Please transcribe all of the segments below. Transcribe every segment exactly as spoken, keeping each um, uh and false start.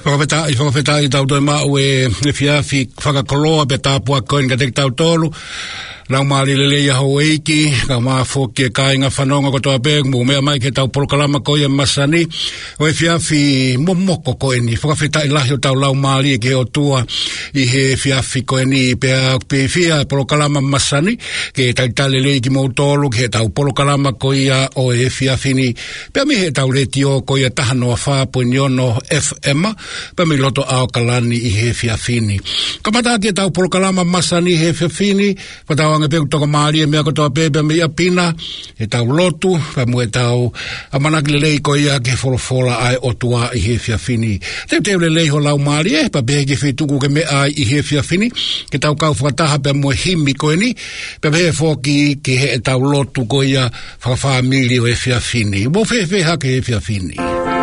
Whakawheta, i whakawheta i tau toi mau e whiawhi whakakoloa pe tāpua koin ka te tau tolu. Nau maari lele ia ho eiki, ka maa fōki e kāinga whanonga kotoa pēk, mō mea mai ke tau polokalama koi e masani. O e whiawhi momoko koe ni, whakawheta i lahi o tau lau maari e ke o tua i he whiawhi koe ni pēa pēwhia e polokalama masani, ke tau talele i ki mō tolu, ke tau polokalama koi a o e whiawhi ni, pēa mi he tau reti o koi a tahanoa whāpui ni ono F M, pēa mi loto ao kalani i he whiawhi ni. Kamata ke tau polokalama masani he whiawhi ni, patau anga pe toka maari e mea kotoa pepe me ia pina e tau lotu pa mu e tau a manaki lelei ko ia ke wholofola ai otua i he whiawhini te te lelei ho lau maari e pa pehe ke whituku ke me ai i he whiawhini ke tau kau whakataha pe mu e himi koe ni pe pehe whoki ke he e tau lotu ko ia whakawhamili o e whiawhini mo whewhe wheha ke he whiawhini.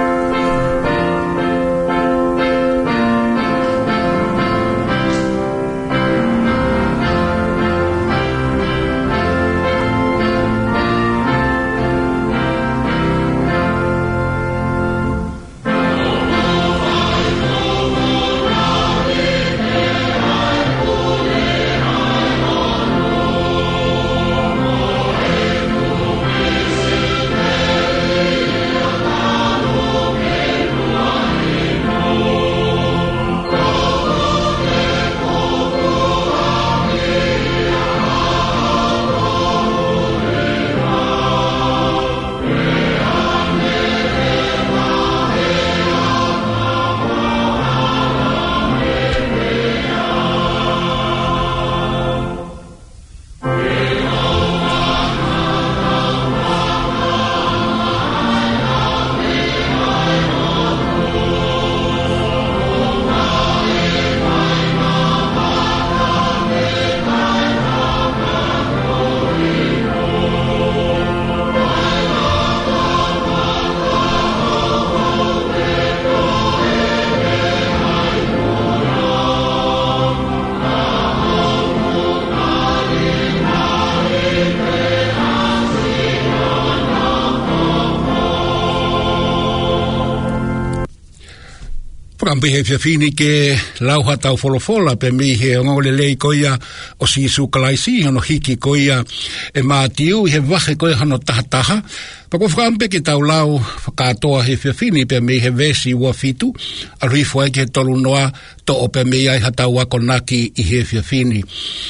Kampi he whiawhini ke lauha tau wholofola pe mi he ngole lei koia o si sukalaisi hano hiki koia e mātiu he wahe koia hano taha taha pa ko whakampe ke tau lau whakatoa he whiawhini pe mi he vesi ua fitu a rifua ke tolu noa to o pe mi ai hatau ako naki i he whiawhini.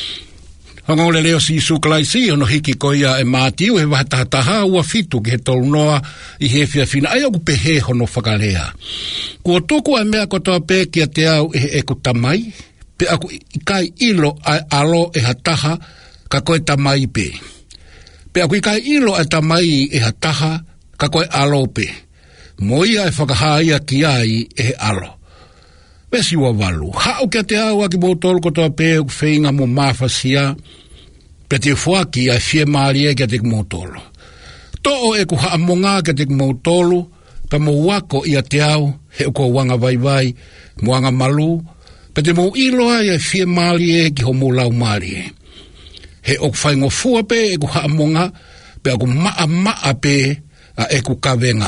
Hangole leo si sukalaisi ono hiki koia e mātiu he waha taha taha ua fitu ke he tolu noa i he whiawhina ai oku pehe hono whakalea. Kua tuku ai mea kotoa pē kia te au e e ku tamai, pe aku i kai ilo ai alo e hataha ka koe tamai pē. Pe aku i kai ilo ai tamai e hataha ka koe alo pē. Moia e whakahaia ki ai e he alo. Pesi ua walu. Hao kia te au aki mōtoro kotoa pē ku whainga mo mawhasia, pe te whuaki ai whie maari e kia te mōtoro. To'o e ku haamonga kia te mōtoro, pa mo wako ia te au, he uko wanga vai vai, moanga malu, pe te mo iloa ia whie maari e ki ho mo lau maari e. He ok whaingo fua pe e ku haamonga, pe aku maa maa pe a e ku kawenga.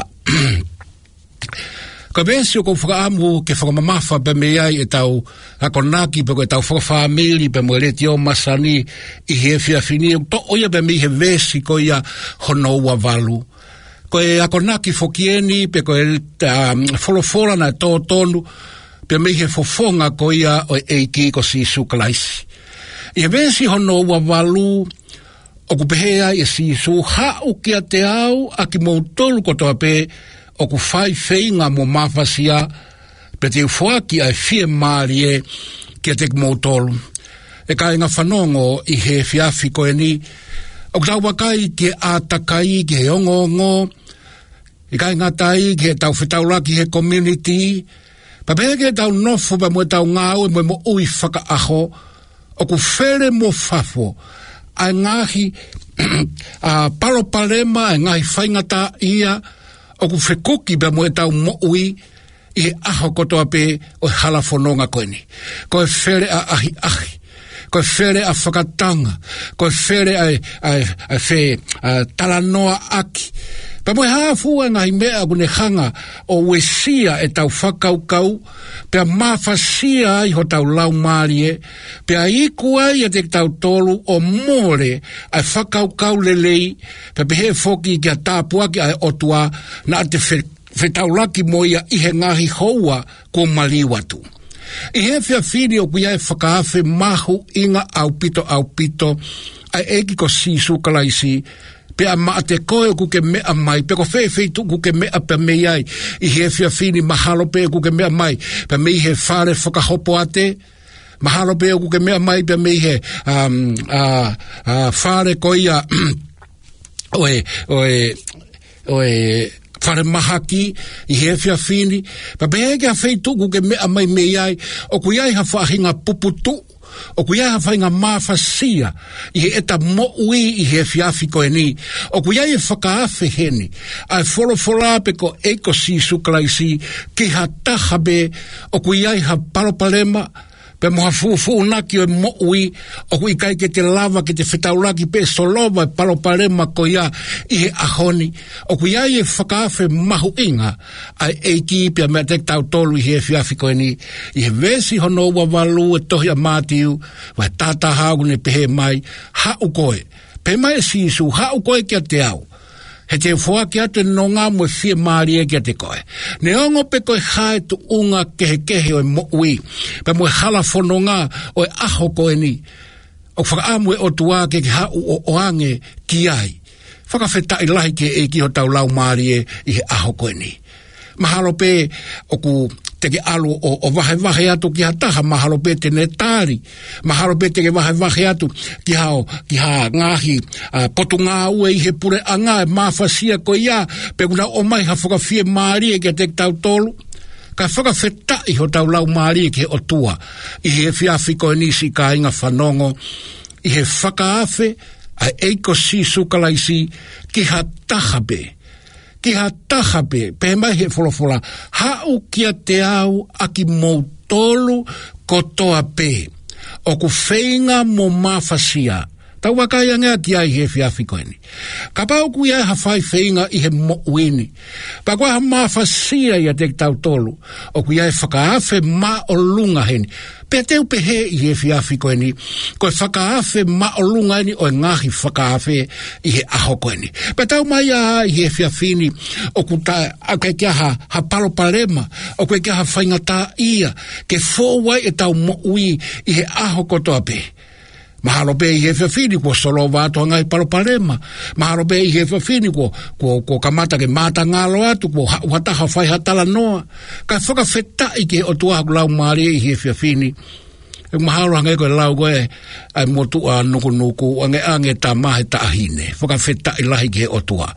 Ka besi o ko whakaamu ke whakamamafa pe me ai e tau ako naki pe ko e tau whakawhamili pe mo reti o masani i he whiawhini, to oia pe mi he vesi ko ia hono ua valu. Ko e ako naki fokieni pe ko e um, wholofora na tō tonu pe mi he fofonga ko ia o eiki ko si sukalaisi. I he vesi hono ua valu o ku pehea i si su hau kia te au a ki mautolu ko toa pe o ku whai whainga mo mawhasia pe te ufuaki ai whie maari e kia te mautolu. E kai ngā whanongo i he whiawhi koe ni o ku tau wakai ke ātakai ke he ongo ongo i kai ngā tai ke tau whitauraki he community pa pēr ke tau nofo pa mwe tau ngāu e mwe mo ui whaka aho o ku where mo whafo ai ngahi a palo palema ai ngahi whaingata ia o ku whekuki pa mwe tau mo ui i he aho kotoa pe o halafononga koe ni ko e where a ahi ahi ko fere a whakatanga, ko fere a, a, a, a, a talanoa aki, Pa moe hafua ngai mea kune hanga o wesia e tau whakaukau, pea mawhasia ai ho tau lau maarie, pea ikua i a te tau tolu o more ai whakaukau lelei, pea pehe foki ki a tāpua ki ai otua na te whetaulaki moia i he ngahi houa ko maliwatu. I he whia whiri o kuia e whakaafe mahu inga au pito au pito, ai eki ko sisu kalaisi, pe a maa te koe ku ke mea mai, pe ko whewhi tu ku ke mea pe mei ai, i he whia whini mahalo pe ku ke mea mai, pe mei he whare whakahopo ate, mahalo pe ku ke mea mai, pe mei he um, uh, uh, whare koia oe, oe, oe, whare mahaki, i he whia whini, pa pe heke a wheituku ke mea mai mei ai, o kui ai ha whahinga puputu, o kui ai ha whahinga mawhasia, i he eta mo'ui i he whiawhi koe ni, o kui ai e whakaafe heni, ai wholofola pe ko eiko si sukalaisi, ki ha taha be, o kui ai ha paropalema, pe moha fufu naki o mo'ui, o kui kai ke te lava ke te whetaulaki pe solova e palopalema ko ia i he ahoni, o kui ai e whakaafe mahu inga, ai eiki pia mea te tau tolu i he whiawhi koe ni, i he vesi hono ua walu e tohi a mātiu, vai tata hau ne pehe mai, hau koe, pe mai e sisu, hau koe kia te au, he te whoa ki ate nonga mo fie maari e ki ate koe. Ne ongo pe koe hae tu unga kehe kehe o e mo'ui, pe mo e hala whanonga o e aho koe ni, o whakaamu e o tua ke ki hau o oange ki ai. Whakawheta i lahi ke e ki ho tau lau maari e i he aho koe ni. Mahalo pe o ku teke alu o, o wahe wahe atu ki hataha, mahalo pe te netari, mahalo pe teke wahe wahe atu ki hao, ki ha ngahi, uh, potu ngā ue i he pure anga e mawhasia ko ia, pe kuna o mai ha whakawhie maari e ki te tau tolu, ka whakawheta i ho tau lau maari e ki he o tua, i he whiawhi koe nisi ka inga whanongo, i he whakaafe, a eiko si sukalaisi, ki ha taha be, ki ha taha pe, pe mai he wholofola, hau kia te au aki mou tolu kotoa pe, o ku whainga mo mawhasia, tau wakai angea ki ai he whiawhi koeni. Ka pau kui ai ha whai whainga i he mo uini, pa kua ha mawhasia i a te tau tolu, o kui ai whakaafe ma o lunga heni, pe teu pe he i he whiawhi koeni, koe whakaafe ma o lunga heni o ngahi whakaafe i he aho koeni. Pe tau mai a i he whiawhini, o ku ta, a koe kia ha, ha palo palema, o koe kia ha whainga tā ia, ke fōwai e tau mo ui i he aho kotoa pe. Mahalo pe i he whiawhini ko solo wātua ngai palopalema. Mahalo pe i he whiawhini ko, ko, ko kamata ke mata ngalo atu, ko wataha whai hatala noa. Ka whakawheta i ke o tuahaku lau maari i he whiawhini. E mahalo hangai koe lau koe ai motu a nuku nuku, ange ange ta mahe ta ahine. Whakawheta i lahi ke o tua.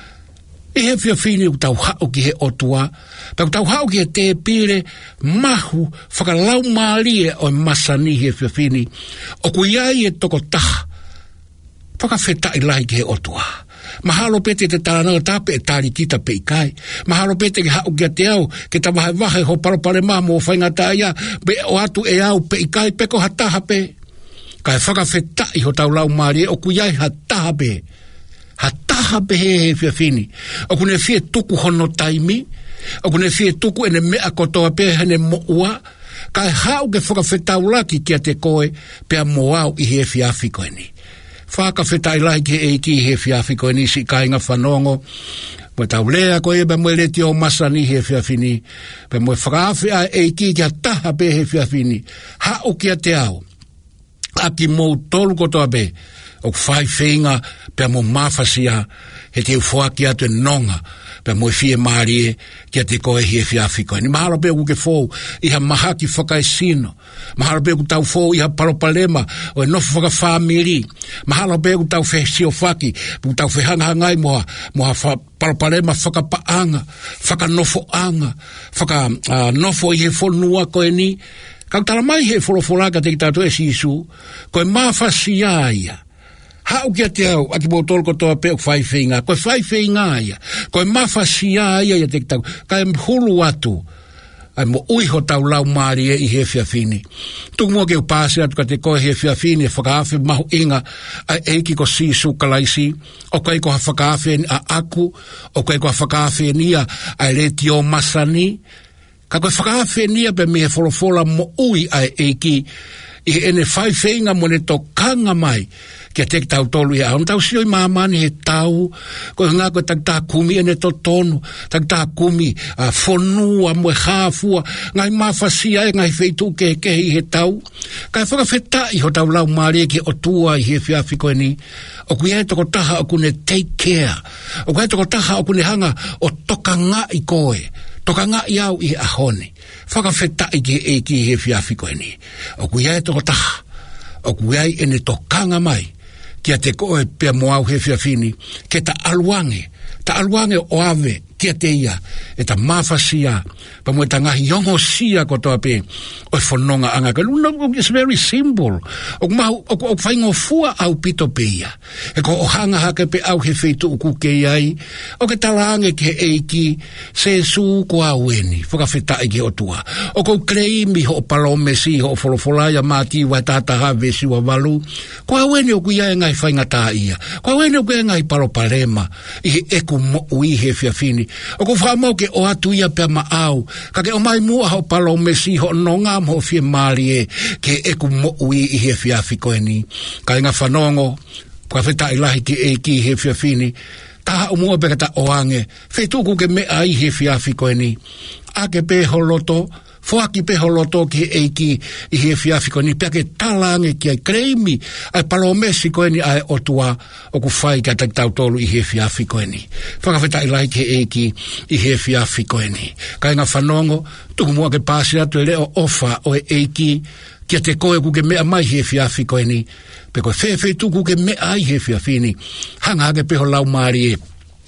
I he whiawhini u tau hau ki he otua, tau tau hau ki he te pire mahu whakalau maari e o masani he whiawhini, o kui ai e toko taha, whakawheta i lahi ki he otua. Mahalo pete te tārananga tāpe e tāri kita pe i kai. Mahalo pete ke hau ki a te au, ke ta wahe wahe ho paropare maa mo whainga tāia, be o atu e au pe i kai peko hataha pe. Kai whakawheta i ho tau lau maari e o kui ai hataha pe. Ha taha pehe he whiawhini. O kune whie tuku hono taimi, o kune whie tuku ene mea kotoa pehe hene moua, kai hau ke whakawhetau laki kia te koe, pea moau i he whiawhi koe ni. Whakawhetai lahi ke eiki i he whiawhi koe ni si kai ngā whanongo, mo tau lea koe e ba moe leti o masani he whiawhini, pe moe whakawhi a eiki kia taha pehe he whiawhini, hau kia te au, aki mou tolu kotoa pehe, o whai whenga pia mo mawhasia he te uwhaki atu e nonga pia mo fie maari e kia te koe hi e whiawhi koe. Ni mahalo pia ku ke fōu i ha mahaki whakai sino. Mahalo pia ku tau fōu i ha paropalema o e nofu whaka whamiri. Mahalo pia ku tau whesio whaki, ku tau whehanga ngai moha, moha paropalema whaka paanga, whaka nofo anga, whaka uh, nofo i he whonua koe ni. Kau tala mai he wholowholaka te ki tātou e sisu, koe mawhasia ia. Hau kia te au, aki mo tolko toa pe o whai whinga, koe whai whinga ia, koe mawhasia ia ia te kitau, kai hulu atu, ai mo ui ho tau lau maari e i he whiawhini. Tuku mua ke upāse atu ka te koe he whiawhini e whakaafe mahu inga ai eiki ko si su kalaisi, o kai ko ha whakaafe a aku, o kai ko ha whakaafe nia ai le tio masani, ka koe whakaafe nia pe me he wholofola mo ui ai eiki, i ene whai whenga mo ne to kanga mai, kia tek tau tolu ia. Ono tau sioi mamani he tau, ko ngā koe tak tā kumi ene to tonu, tak tā kumi uh, fonua, mwe hāfua, ngai mawhasia e ngai wheitu ke kehi he tau. Kai whakawheta i ho tau lau maari e ki o tua i he whiawhi koe ni, o kui e toko taha o kune take care, o kui e toko taha o kune hanga o toka ngā i koe, toka ngā i au i ahone, whakawheta i ki e ki he whiawhi koe ni, o kui e toko taha, o kui e ene tokanga mai, kia te koe pia moau he whiawhini, ke ta aluange, ta aluange o ave, kia te ia, e ta mawhasia, pa mo e ta ngahi yongo sia kotoa pe, o e whanonga anga, no, it's very simple, o mahu, o, o whaingo fua au pito pe ia, e ko o hanga hake pe au he wheitu uku ke iai, o ke talaange ke eiki, se su ko au eni, whakawheta i ke o tua, o ko kreimi ho palome si, ho wholofolaia mati wa tata have si wa walu, ko au eni o ku iai ngai whainga tā ia, ko au eni o ku ngai palopalema, i he eku mo ui he whiawhini, o ko whamau ke o atu ia pia ma au, ka ke o mai mua ho palo mesi ho nonga mo fie mari e, ke eku mo ui i he whiawhi koe ni. Ka inga whanongo, ka wheta i lahi ki e ki he whiawhini, taha o mua peka ta oange, whetuku ke mea i he whiawhi koe ni, a ke peho loto, Foaki peho loto ki eiki i he whiawhi koe ni, pia ke talange ki ai kreimi, ai palomesi koe ni ai otua o ku whai ka tak tau tolu i he whiawhi koe ni. Whakawheta i lai ke eiki i he whiawhi koe ni. Ka inga whanongo, tuku mua ke pāsi atu e leo ofa o e eiki, kia te koe ku ke mea mai he whiawhi koe ni, pe koe whewhe tuku ke mea ai he whiawhi ni, hanga hake peho lau maari e,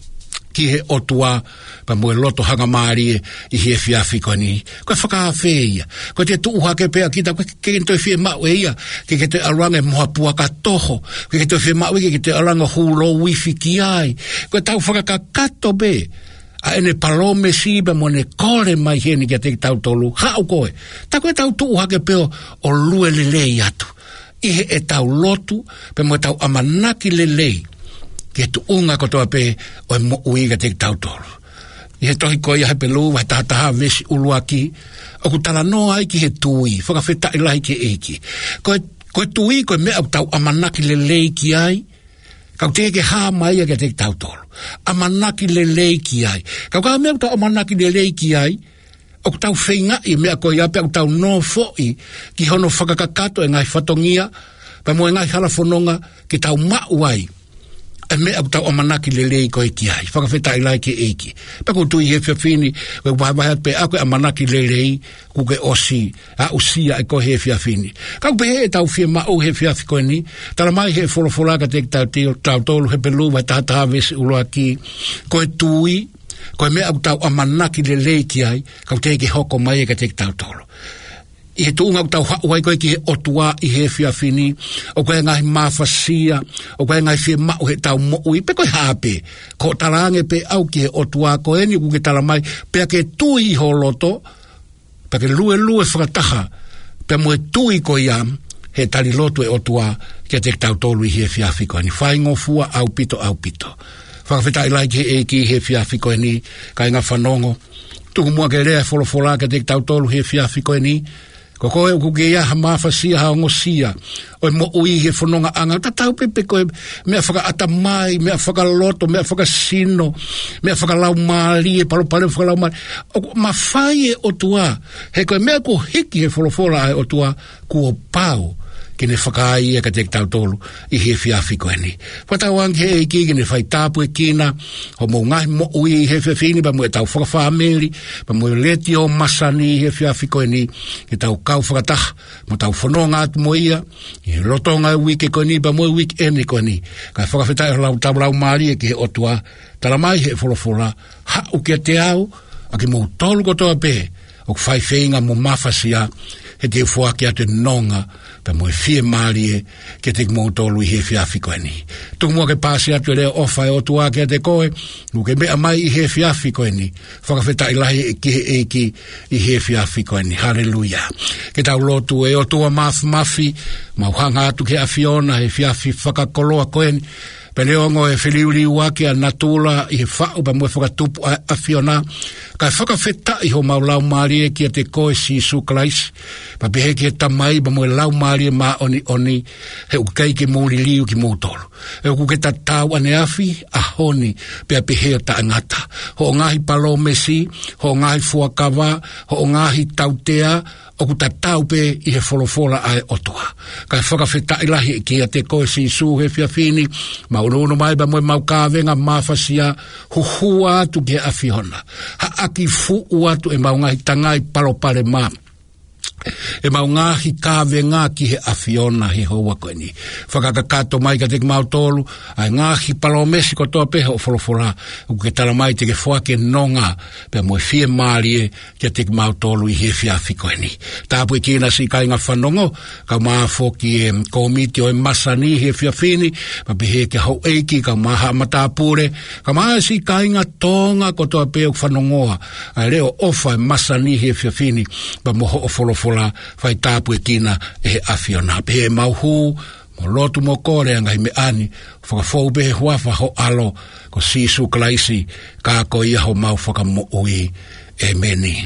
ki he otua, pa moe loto hanga maari e, i he whiawhi koe ni. Koe whakawhe ia. Koe te tuuha ke pea kita, koe ke ke toi whie mau e ia, ke ke te arange moha pua ka toho, ke ke toi whie mau e, ke ke te arange hulo wifi ki ai. Koe tau whakakakato be, a ene palome si be mo ne kore mai heni kia te tau tolu, hao koe. Ta koe tau tuuha ke peo o lue lelei atu. I he e tau lotu, pe mo tau amanaki lelei, ke tu unga kotoa pe o e mo uiga te tau tolu. I he tohi koe i hai pelu, vai tahataha vesi uluaki, o ku tala noa ai ki he tui, whakawheta i lahi ki eiki. Koe, koe tui, koe mea au tau amanaki le lei ki ai, kau te ke haa mai a ke te tau tolu. Amanaki le lei ki ai. Kau ka mea au tau amanaki le lei ki ai, o ku tau whainga i mea koe ape au tau no foi, ki hono whakakakato e ngai whatongia, pa mo e ngai halafononga, ki tau mau ai, e mea au tau amanaki le lei koe ki ai, whakawheta i lai ke eiki. Pako tui he whiawhini, we wahawahat pe a koe amanaki le lei, ku ke osi, a usia e koe he whiawhini. Kau pe he e tau whia mau he whiawhi koe ni, tala mai he wholowholaka te tau teo, tau tolu he pelu, vai tahataha vesi uloa ki, koe tui, koe mea au tau amanaki le lei ki ai, kau te ke hoko mai e ka te tau tolu. I he tuunga au tau hauai koe ki he otua i he whiawhini, o koe ngai mawhasia, o koe ngai whia mau he tau moui, pe koe hape, ko talange pe au ki he otua koe ni kuke tala mai, pe ke tui ho loto, pe ke lue lue whakataha, pe moe tui koe iam, he tali loto e otua, kia te tau tolu i he whiawhi koe ni, whaingo fua au pito au pito. Whakawheta i lai ki he ki he whiawhi koe ni, ka inga whanongo, tuku mua ke rea wholofola ke te tau tolu he whiawhi koe ni, ko koe o kuke ia ha mawhasia ha ongosia, o e mo ui he whanonga anga, ta tau pepe koe mea whaka atamai, mea whaka loto, mea whaka sino, mea whaka lau maali, e palo pale whaka lau maali, o ma whai e o tua, he koe mea ko hiki he wholofola e o tua, ku o pau, ke ne whakai e ka te tau tolu i he whiawhi koe ni. Whatauang he e ki, ke ne whai tāpu e kina, ho mo ngai mo ui i he whiawhini, pa mo e tau whakawhameri, pa mo e leti o masani i he whiawhi koe ni, ke tau kau whakataha, mo tau whanonga atu mo ia, i rotonga e wiki koe ni, pa mo e wiki ene koe ni, ka whakawhetai lau tau lau maari e ke he otua, tala mai he wholofola, ha uke te au, a ke mo tolu kotoa pe, o whai whenga mo mawhasia, he te fua ki ate nonga pe mo fie mali ke te mo tolu he fiafi ko ni tu mo ke pasi ate le ofa e o tua ke te koe nu ke me mai he fiafi ko ni whakawheta ilahi ki he eki i he fiafi ko ni hallelujah ke tau lotu e o tua maf mafi mau hanga atu ke afiona he fiafi whakakoloa ko ni pele ongo e whiliuri wake a natula i he whau pa mwe whakatupu a, a fiona. Ka whakawheta i ho mau lau maari e ki a te koe si su klaisi. Pa pehe ki e tamai pa mwe lau maari e ma oni oni he ukei ki mūri liu ki mūtoro. E uku ke ta tau ane afi a honi pe a pehe o ta angata. Ho ngahi palo mesi, ho ngahi fuakawa, ho ngahi tautea, o ku tatau pe i he wholofola ai otoa. Kai whakawheta ilahi ki a te koe si su he whiawhini, ma uno mai ba moe mau kāwenga mawhasia huhua atu ke awhihona. Ha aki fuu atu e mau ngahi tangai palopare maa. E mau ngahi kāwenga ki he awhiona he hoa koe ni. Whakakakato mai ka te mau tolu, ai ngahi palomesi ko toa peha o wholofola, u ke tala mai te ke whake nonga, pe moe fie maarie ki te mau tolu i he whiawhi koe ni. Tāpui kina si kai ngā whanongo, ka maa whoki e komiti o e masani he whiawhini, pa pehe ke hau eiki, ka maha matapure, ka maa si kai ngā tonga ko toa peha o whanongoa, ai leo ofa e masani he whiawhini, pa moho o wholofola, fai tapu e kina e he awhiona. Pehe mauhu, mo lotu mo kore anga hi me ani, whakafou pehe huafa ho alo, ko sisu klaisi, ka ko ia ho mau whakamo ui e meni.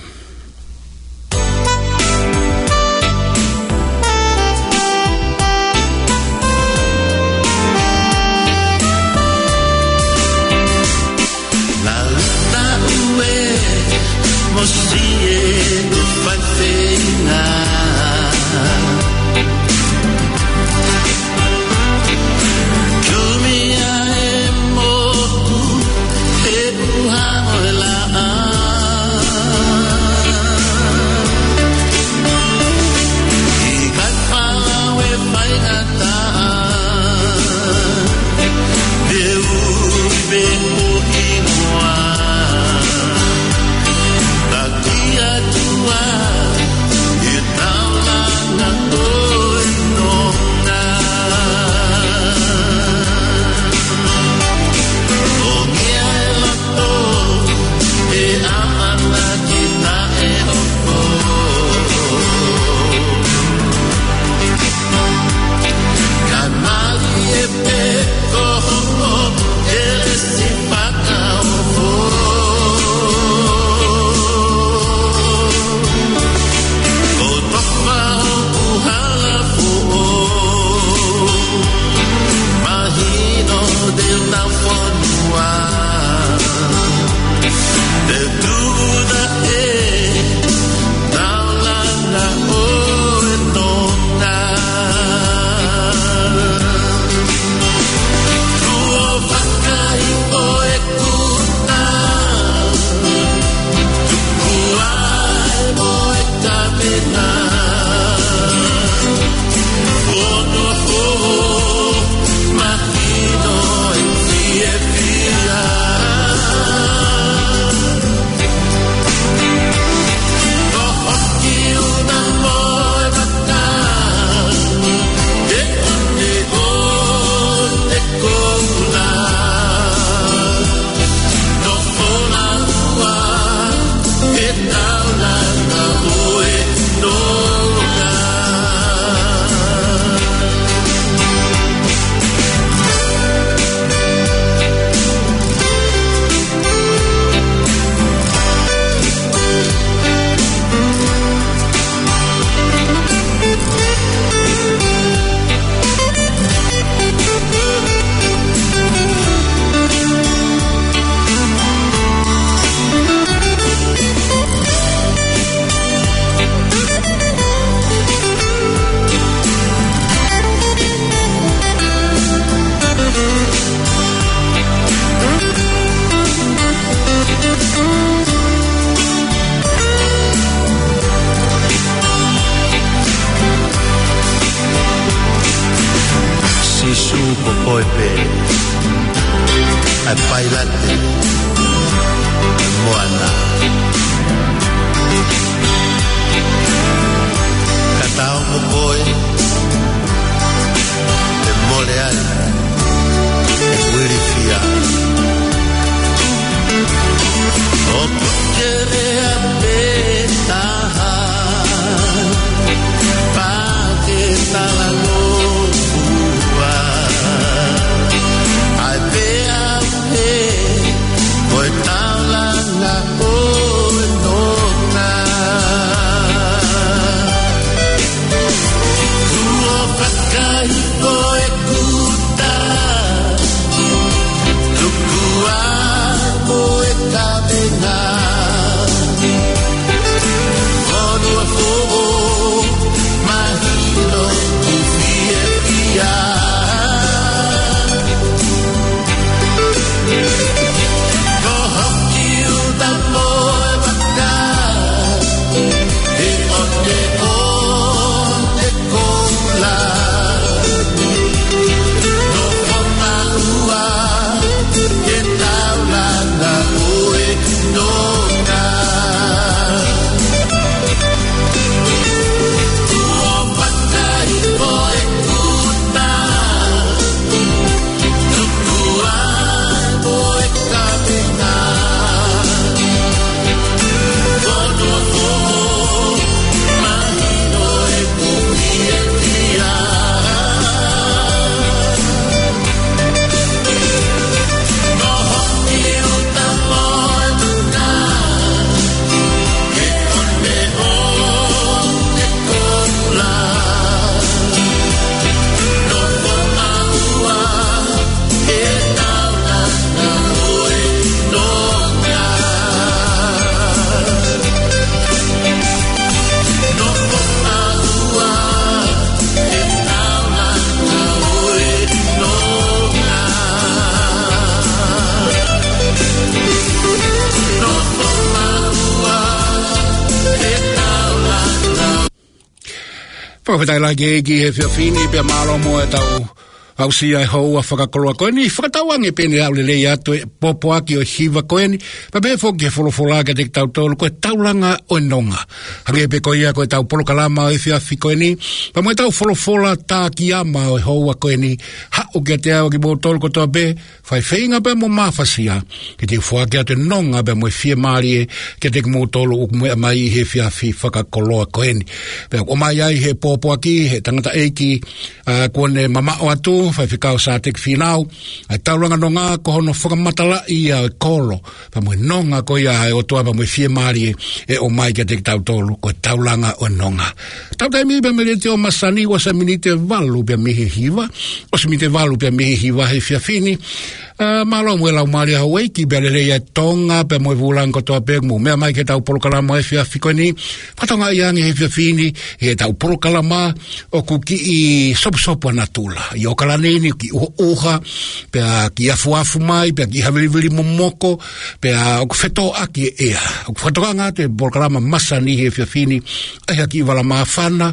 Pawhetai la ke ki he whiawhini pia malo mo e tau au si ai hou a whakakoloa koe ni whakatawange pene au lelei atu e popo aki o hiva koe ni pa pe whoki e wholofola ke te tau tolu koe taulanga o nonga hange pe koe ia koe tau polo kalama o e whiawhi koe ni pa mo e tau wholofola tā ki ama o e hou a koe ni ha o ke te au ki mo tolu kotoa pe whai whainga pe mo mawhasia ke te whuake atu nonga pe mo e whia maari e ke te mo tolu o kumea mai he whiawhi whakakoloa koe ni pe o mai ai he popo aki he tangata eiki uh, kone mama o atu whai whikau sa te whinau, ai tauranga no ngā kohono whakamatala i a e kolo, pa mui nonga ko ia e o toa pa mui whia maari e, e o mai ka te tau tolu, ko taulanga o nonga. Tau tai mihi pa me te o masani, o sa minite valu pia mihi hiva, o sa minite valu pia mihi hiva he whia whini, Uh, malo mwe lau maari hau eiki bea lele ia tonga pe mwe vulang kotoa pek mu mea mai ke tau polokalama e whia whiko ni patonga iangi he whia whini he tau polokalama o ku ki i sopu sopu anatula i o kalaneni ki uha uha pea ki afu afu mai pea ki haviriviri momoko pea o ku wheto aki e ea o ku whetoka ngā te polokalama masani he whia whini ai haki i wala maafana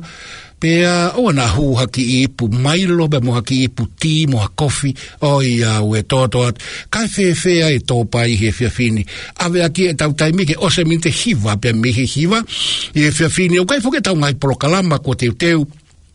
pea o na hu haki i ipu mailo be mo haki i ipu ti mo ha kofi o ia ue toto at kai fe fe ai to pai he fia fini ave aki e tau taimi ke o se minte hiva pe mihi hiva i e fia fini o kai foke tau ngai polo kalama ko teu teu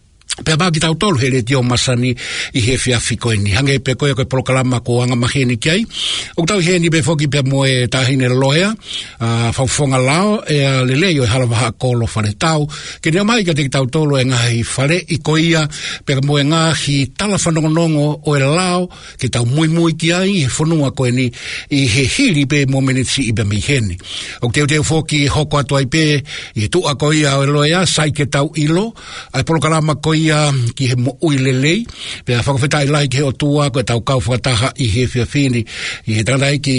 pe ba ki tau tolu he le tio masani i he fia fiko ni hange pe koe koe prokalama ko anga maheni kiai o tau he ni be foki pe mo e tahine loea uh, faufonga lao e uh, le leo e halavaha kolo fale tau ke ne mai ka te tau tolu e ngahi fale i koia pe mo e ngahi tala whanongonongo o e lao ke tau mui mui kiai he whanua koe ni i he hiri pe mo menitsi i be miheni o teu teu foki hoko atu ai pe i tu a koia o e loea sai ke tau ilo ai prokalama koia ia ki he mo uilelei pe a whakawhetai lai ki he o tua ko e tau kau whakataha i he whiawhini i he tangai ki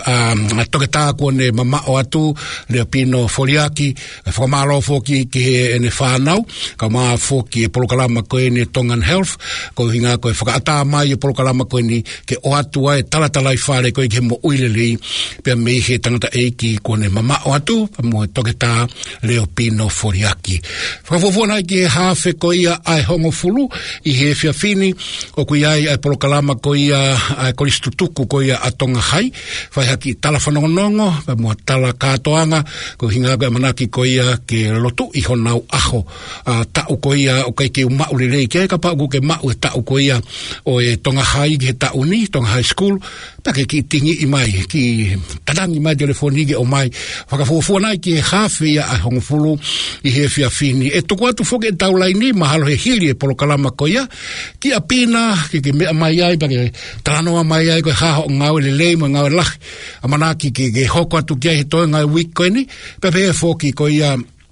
a toke tā kone mama o atu leo pino foliaki e whakamalo fōki ki he ene whānau ka maa fōki e polokalama koe ni Tongan Health ko hinga ko e whakaata mai e polokalama koe ni ke o atua e talatalai whare koe ki he mo uilelei pe a mei he tangata eiki kone mama o atu pa mo e toke tā leo pino foliaki whakafofuanai ki he hawhe ko ia ai hongo fulu i he whiawhini o kui ai ai polokalama ko ia ai koristutuku ko ia atonga hai whai haki tala whanongonongo pa mua tala kātoanga ko hinga koe manaki ko ia ke lotu i honau aho uh, tau ko ia o kai ke umau lirei ke ka pa uku ke mau e tau ko ia o e tonga hai ke tau ni tonga high school pa ke ki tingi i mai ki tadangi mai telefoni ke o mai whakafuafuanai ki he hawhi ia ai hongo fulu i he whiawhini e toko atu whoke e tau lai ni mahalo he hiri e polokalama ko ia ki a pina ki ke mea mai ai pa ke talanoa mai ai ko haho ngau le lei mo ngau lahi a manaki ki ke hoko atu kia he toi ngai wik koe ni pe pe e fōki ko ia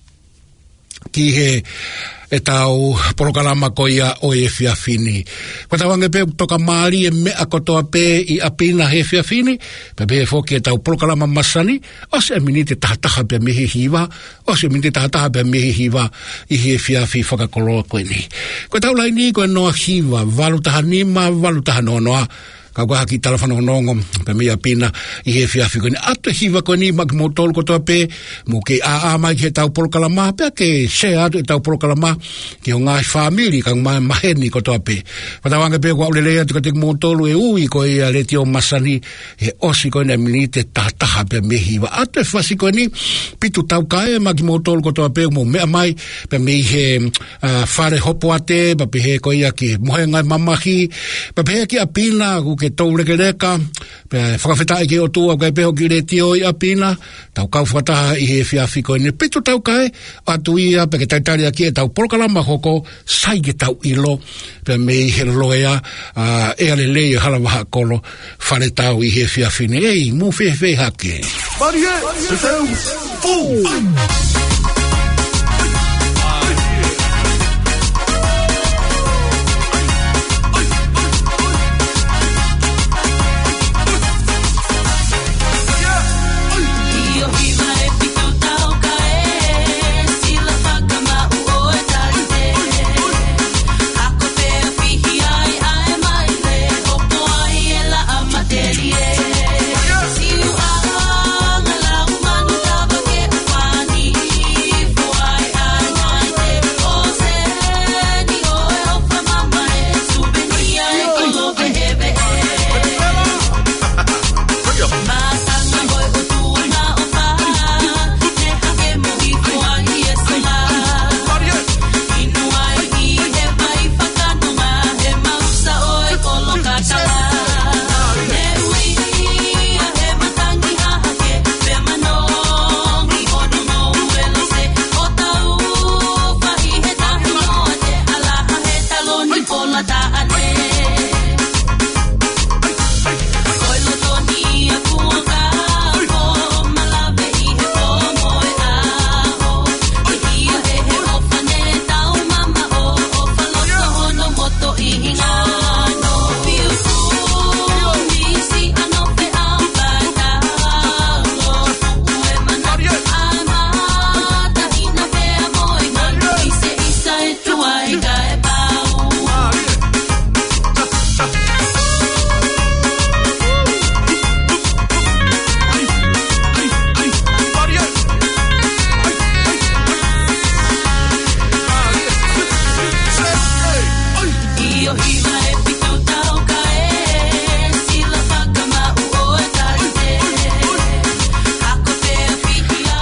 ki he e tau polokalama ko ia o e whiawhini. Ko tau ange pe toka maari e mea kotoa pe i apina he whiawhini, pe pe e whoki e tau polokalama masani, o se minite tahataha pe mihi hiwa, o se minite tahataha pe mihi hiwa i he whiawhi whakakoloa koe ni. Ko tau lai ni koe noa hiwa, walu taha nima, walu taha noa noa, ka koe haki tala whanongonongo pe mea pina i he whiawhi koe ni. Atu hiwa koe ni maki mo tolu kotoa pe, mo ke a a mai ki he tau polokalama, pe ke se atu e tau polokalama, ki o ngai whamiri ka mai maheni kotoa pe. Patawanga pe kua ulelea tika te mo tolu e ui koe ia le tio masani he osi koe na minite tahataha pe mehiwa. Atu e whasi koe ni pitu tau kae maki mo tolu kotoa pe mo mea mai pe me he uh, whare hopo ate, pa pe he koe ia ki mohe ngai mamahi, pa pe he ki a pina ku ke tau leke leka, pe whakawhetai ke o tua kai peho ki re tio i a pina, tau kau whataha i he whiawhi koe ni pitu tau kae, atu ia pe ke taitari aki e tau polokalama hoko, sai ke tau ilo, pe mei he loea, uh, e ale lei e halavaha kolo, whare tau i he whiawhi ni, ei, mu whe whe hake. Marie, se tau, fu! See you are, la, la, la, la, la, la, la, la, la,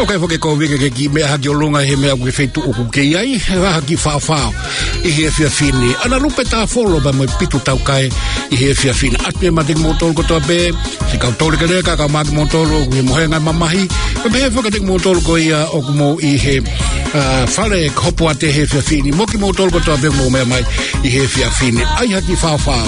Okay, foke ko vinga ke ki me ha ki olunga he me aku fetu o ku ke ai ha ki fa fa I he fia fini ana lupe ta folo ba mo pitu tau kai I he fia fini atme ma ding motor ko to be se ka tole ke ka ka ma motor ko mo he nga mamahi be he foke ding motor ko ia o mo I he fale kopo ate he fia fini mo ki motor ko to be mo me mai I he fia fini ai ha ki fa fa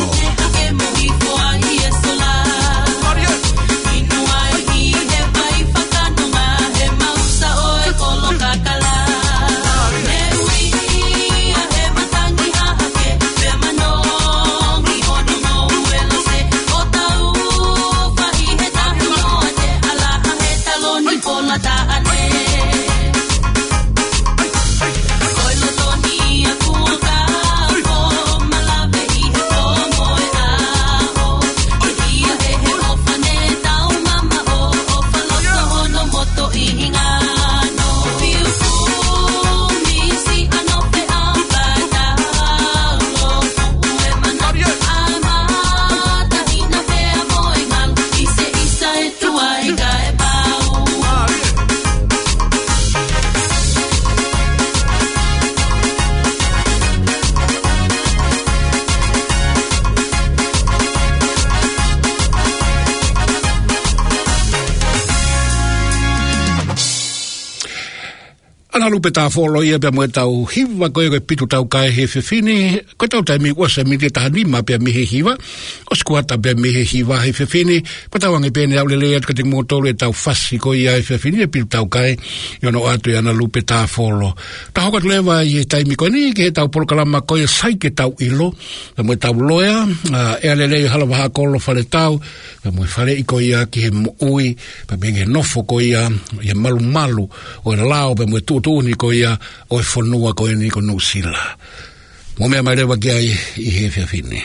Ana lupe ta folo ia pe mo tau hiva ko e pitu tau kai he fefini ko tau tai mi wasa mi te tani ma pe mi he hiva o squata pe mi he hiva he fefini ko tau nge pe ne au le le ka te mo tole tau fasi ko ia he fefini e pitu tau kai yo no atu ana lupe ta folo ta ho ko leva i tai mi ko ni ke tau por kala ma ko sai ke tau ilo mo tau loya e ale le hala va ko lo fale tau mo fale i ko ia ki he mo ui pe me nofo ko ia ia malu malu o lao pe mo tu tu ni ko ia o fonua ko ni ko no sila mo me mai wa ai I he fia fini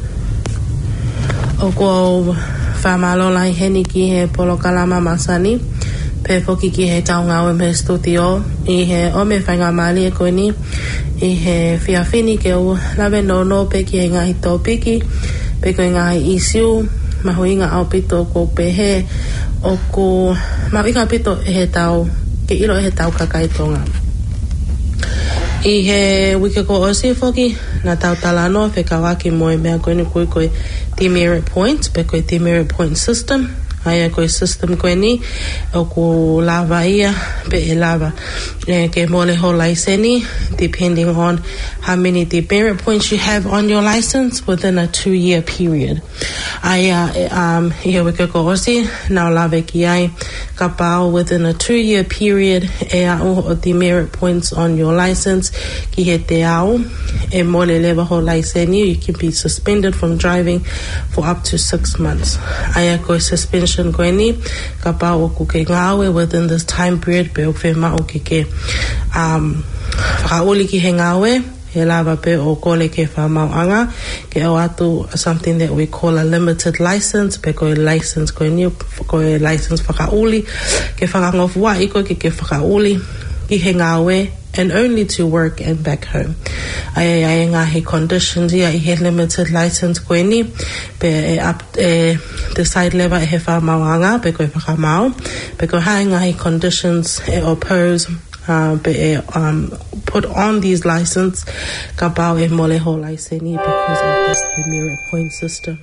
o ko fa malo lai heni ki he polo kalama masani pe foki ki he taunga o me studio I he o me whainga mali e koe ni I he fia fini ke o lawe no no pe ki he ngahi topiki pe koe ngahi isiu mahuinga au pito ko pe he o ko mawika pito e he tau ke ilo e he tau kakai tonga. I he wike ko o si foki na tau talano fe kawaki moe mea koe ni koe koe demerit points pe koe demerit point system aia koe system koe ni o ko lava ia pe e lava e ke mole ho laiseni depending on how many demerit points you have on your license within a two year period aia um ia wike ko o si na lava ki ai ka pao within a two year period e au o demerit points on your license ki he te au e mole leva ho laiseni you can be suspended from driving for up to six months aia koe suspension koe ni ka pao o kuke ngawe within this time period pe o whe mao ki ke um, whakauli ki he ngawe he lava pe o kole ke whamauanga ke o atu something that we call a limited license pe koe license koe ni koe license whakauli ke whakangofu wa iko ke ke whakauli ki he ngawe and only to work and back home. Ai ai ngā he conditions ia I he limited license koe ni pe e up e decide level e he whamauanga pe koe whakamau pe koe hae ngā he conditions e oppose uh, pe e um, put on these license ka pau e mole ho laiseni because of this demerit point system.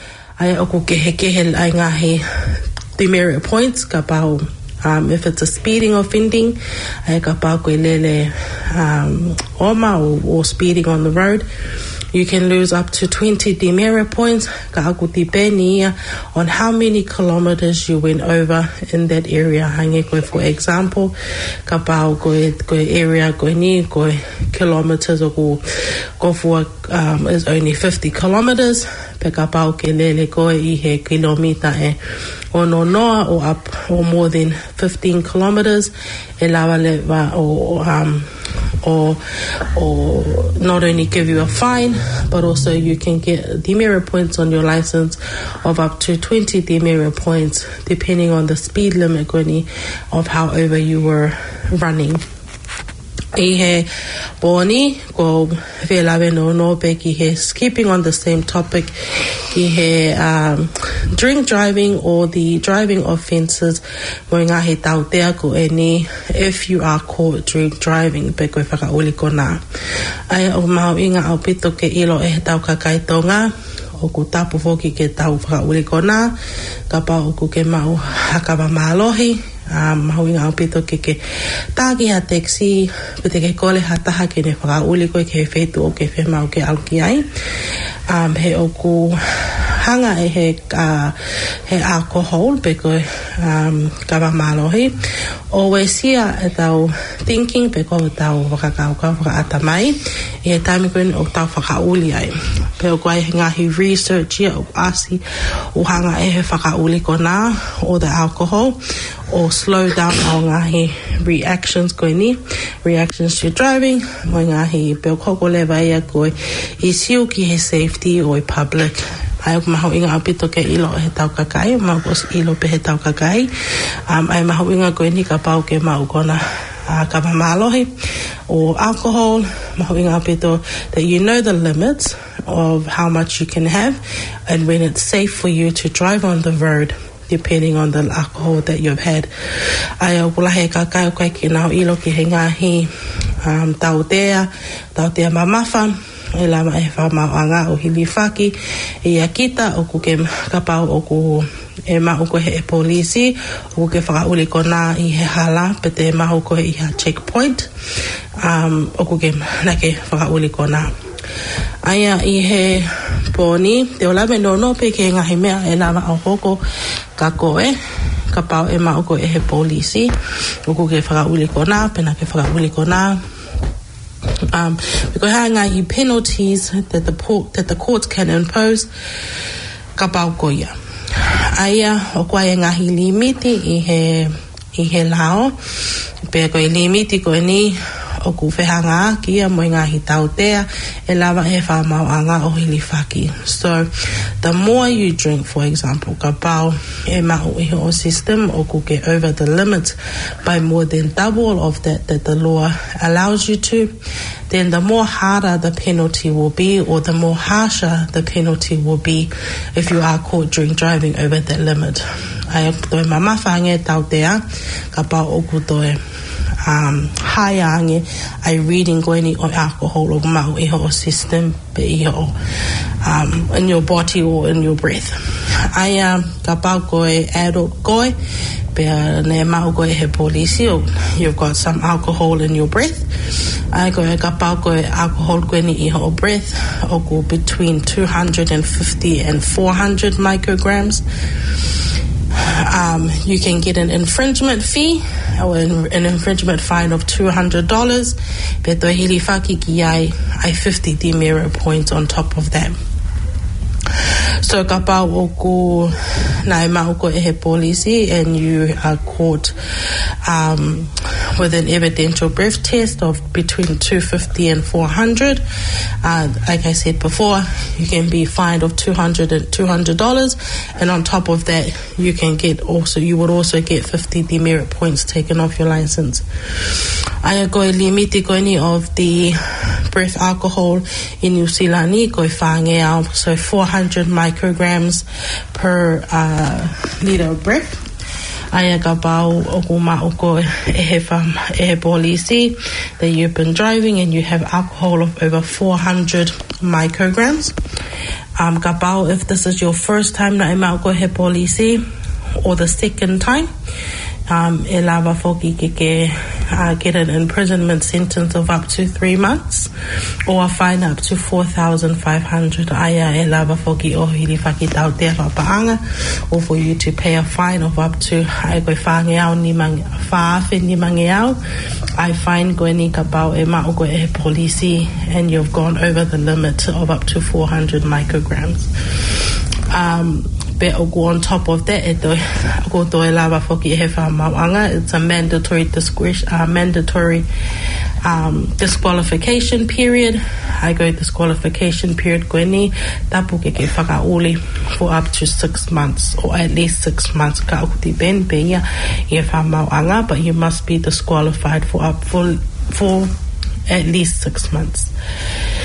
Ai oku ke he ke he ai ngā he demerit points ka pau Um, if it's a speeding offending, ai ka pā koe lele um, oma or, or speeding on the road, you can lose up to twenty demerit points ka aku tipeni on how many kilometers you went over in that area. Hange koe, for example, ka pā koe, koe area koe ni, koe kilometers o ko, ko for um, is only fifty kilometers, pe ka pā ke lele koe I he kilomita e o no noa or up or more than fifteen kilometers e lawa lewa o um or or not only give you a fine but also you can get demerit points on your license of up to twenty demerit points depending on the speed limit Gwini, of how over you were running. I he boni ko velawe no no pe ki he keeping on the same topic ki he um, drink driving or the driving offences mo ngā he tautea ko e ni if you are caught drink driving pe koe whakauli ko nā. Ai o mau inga au pito ke ilo e he tau kakaitonga o ku tapu foki ke tau whakauli ko nā ka pa o ku ke mau hakawa mālohi Um, mahui ngā pito ke ke tāki ha taxi pete ke kole ha taha ke ne whakauli koe ke whetu o ke whemau ke auki ai um, he o ku hanga e he, uh, he alcohol pe koe um, kawa mālohi o we sia e tau thinking pe koe tau whakakauka whakaata mai e he taimi koe o tau whakauli ai pe o koe he ngahi research ia o asi o hanga e he whakauli ko nā o the alcohol or slow down o ngahi reactions koe ni reactions to driving mo ngahi peo koko lewa ia koe i siu ki he safety o i public ai o maho inga apito ke ilo he tau kakai maho kos ilo pe he tau kakai um, ai maho inga koe ni ka pau ke mau kona uh, ka mamalohi or alcohol maho inga apito that you know the limits of how much you can have and when it's safe for you to drive on the road depending on the alcohol that you've had. Ai o pula he kakai koe ki nao ilo ki he ngahi um, tautea, tautea mamafa, e lama e whamauanga o Hilifaki, e akita o ku ke kapau o ku e mahu koe he e polisi, o ku ke whakauli ko nā i he hala, pe te mahu koe i ha checkpoint, um, o ku ke nake whakauli ko nā. Aia i he poni, te o lame no no pe ke ngahi mea e lama au hoko ka koe, ka pau e mau koe e he polisi, o ku ke whakauli ko nā, pena ke whakauli ko nā. Um, because ha ngahi penalties that the, port, that the courts can impose, ka pau ko ia. Aia, o kua e ngahi limiti i he, i he lao, pe koe limiti koe ni, o ku whehanga kia mo ngahi tautea e lava e whamau anga o Hilifaki. So, the more you drink, for example, ka pau e mahu iho o system o ku ke over the limit by more than double of that that the law allows you to, then the more harder the penalty will be or the more harsher the penalty will be if you are caught drink driving over that limit. Ai toi mamawhange tautea ka pau o ku toi um haiange ai reading koe ni o alcohol o mau iho o system pe iho um in your body or in your breath. Ai um, ka pau koe adult koe pe ne mau koe he polisi o you've got some alcohol in your breath. Ai koe ka pau koe alcohol koe ni iho o breath o ko between two hundred fifty and four hundred micrograms. Um, you can get an infringement fee or an, an infringement fine of two hundred dollars. But the Hilifaki ki ai, ai fifty demerit points on top of that. So ka pau o ku nai mau ko e he polisi and you are caught um, with an evidential breath test of between two hundred fifty and four hundred. Uh, like I said before, you can be fined of two hundred and two hundred dollars, and on top of that, you can get also you would also get fifty demerit points taken off your license. Ai koe limiti koe ni of the breath alcohol in New Zealand ni koe whange au, so four hundred micrograms per uh, liter of breath. Ai ka pau o ku mao ko e he wham, e he polisi that you've been driving and you have alcohol of over four hundred micrograms. Um, ka pau if this is your first time na e mao ko he polisi or the second time, um, e lava foki ke ke uh, get an imprisonment sentence of up to three months or a fine up to four thousand five hundred. Aya e lava foki o Hilifaki tau te paanga, or for you to pay a fine of up to ai koe whangeau ni mang whaafe ni mangeau. I fine koe ni ka pau e mao koe e polisi and you've gone over the limit of up to four hundred micrograms. Um, But on top of that, it go to lava foki he whamauanga. It's a mandatory discretion, uh, mandatory um, disqualification period. I go disqualification period koe ni tapu ke ke whakauli for up to six months or at least six months ka ukuti ben pe ia he whamauanga, but you must be disqualified for up for for at least six months.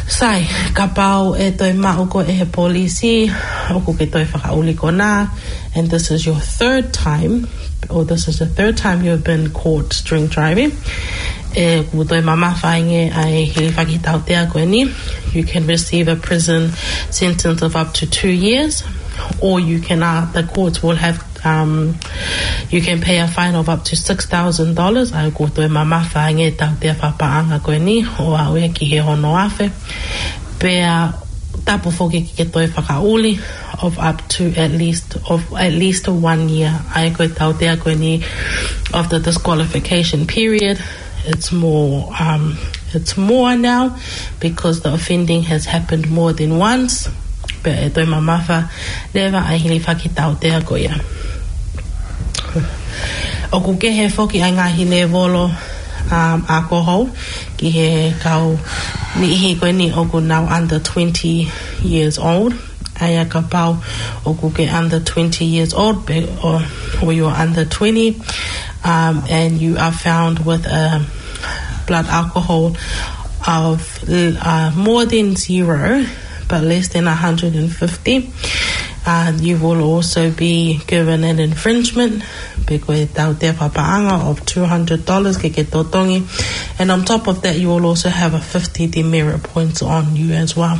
Sai, ka pau e toi ma'u ko e he polisi, o ko ke toi whakauli ko nā, and this is your third time, or this is the third time you've been caught drink driving. E ku toi mama whainge ai hiri whakitau tea koe ni, you can receive a prison sentence of up to two years, or you can, uh, the courts will have, um, you can pay a fine of up to six thousand dollars. Ai ko toi mama whainge tau tea whapaanga koe ni, o a ue ki he hono awhe. Pea tapu foki ki ke toi whakauli of up to at least of at least one year. Ai koe tau tea koe ni of the disqualification period. It's more um it's more now because the offending has happened more than once. Pe e toi mamafa leva ai hili whaki tau tea koe ia. O ku ke he foki ai ngahi le volo um, alcohol ki he kau ni ihi koe ni o ku now under twenty years old. Ai a ka pau o ku ke under twenty years old or, or you're under twenty um, and you are found with a blood alcohol of uh, more than zero but less than one hundred fifty. Uh, you will also be given an infringement because tau te whapaanga of two hundred dollars ke ke totongi, and on top of that you will also have a fifty demerit points on you as well.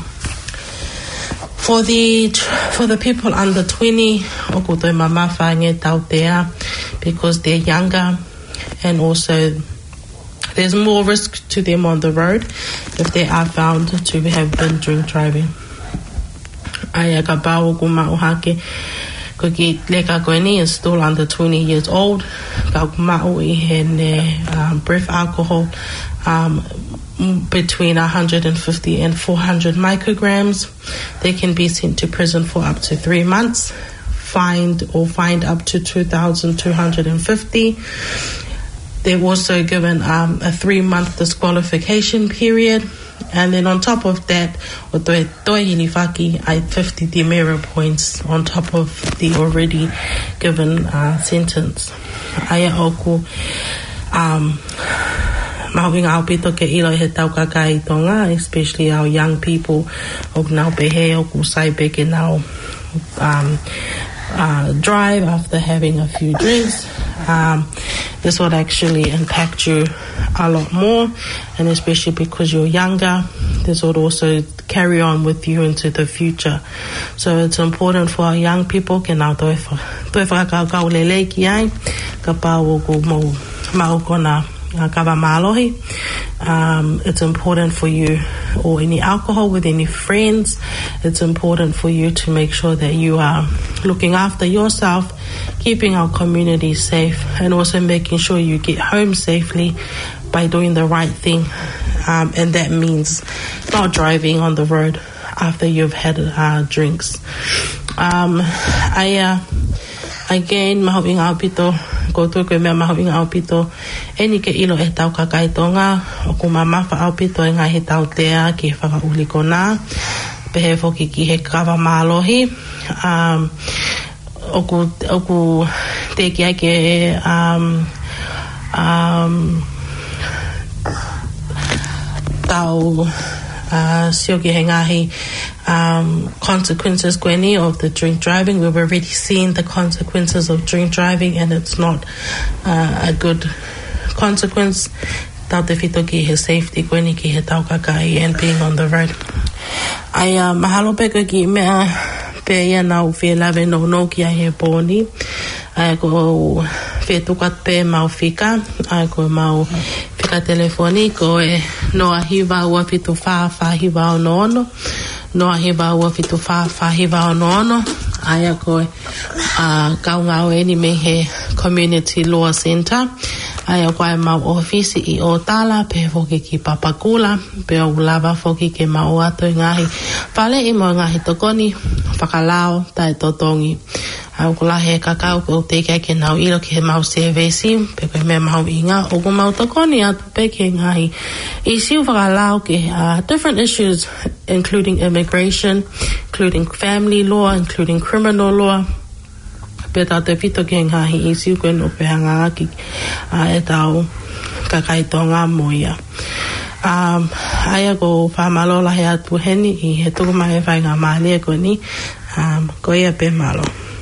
For the for the people under twenty, o ko toi mama whainge tau tea because they're younger, and also there's more risk to them on the road if they are found to have been drink driving. Ai ka pau ku mauhake ko ki leka koe ni is still under twenty years old. Ka ku mau I he ne um, breath alcohol um, between one hundred fifty and four hundred micrograms. They can be sent to prison for up to three months, fined or fined up to two thousand two hundred fifty. They're also given um, a three-month disqualification period. And then on top of that, o toi toi hilifaki, I fifty demerit points on top of the already given uh, sentence. Aia oku um mahuinga au pito ke ilo he tau kakai tonga, especially our young people o nau pehe o ku sai peke nau um uh drive after having a few drinks. Um, this would actually impact you a lot more, and especially because you're younger, this would also carry on with you into the future. So it's important for our young people ke nau toi whakakau lele ki ai ka pau ko mo mau kona kawa mālohi. Um, it's important for you, or any alcohol with any friends, it's important for you to make sure that you are looking after yourself, keeping our community safe, and also making sure you get home safely by doing the right thing. Um, and that means not driving on the road after you've had uh, drinks. Um, I, uh, again, mahoinga au pito, ko tuku mea mahoinga au pito, eni ke ilo e tau kakai tonga, o ku mamafa au pito e ngai he tau tea ki he whakauli ko nā, pehe foki ki he kawa mālohi, um, o ku, o ku te ki ai ke, um, um, tau, uh, sio ki he ngahi, Um, consequences Gwenny of the drink driving. We've already seen the consequences of drink driving, and it's not uh, a good consequence. Tau te whito ki he safety Gwenny ki he tau kakai and being on the road. Ai uh, mahalo pe koe ki mea pe ia nau whi lawe no no ki a he pōni. Ai ko whi tukat pe mau whika. Ai ko mau whika telefoni ko e noa hiwa ua whitu wha wha hiwa o no ono. Noa hiwa ua whitu wha wha hiwa o no ono. Ai ko uh, kaunga o eni me he community law centre. Ai ko ai mau ofisi I o tala pe foki ki papakula pe o lava foki ke mau ato ngahi pale I mo ngahi tokoni whakalao tai totongi. Ai ko la he kakao ko te kai ke nau ilo ki he mau C V C pe ko me mau inga o ko mau tokoni atu pe ke ngahi I siu whakalao ke uh, different issues including immigration, including family law, including criminal law. Pe tau te pito ke ngahi I siu koe no pe hanga aki uh, e tau kakai tonga moia. Um, aia ko whamalola he atu heni I he tuku mai e whai ngā mālia ko ni. Um, ko ia pe malo.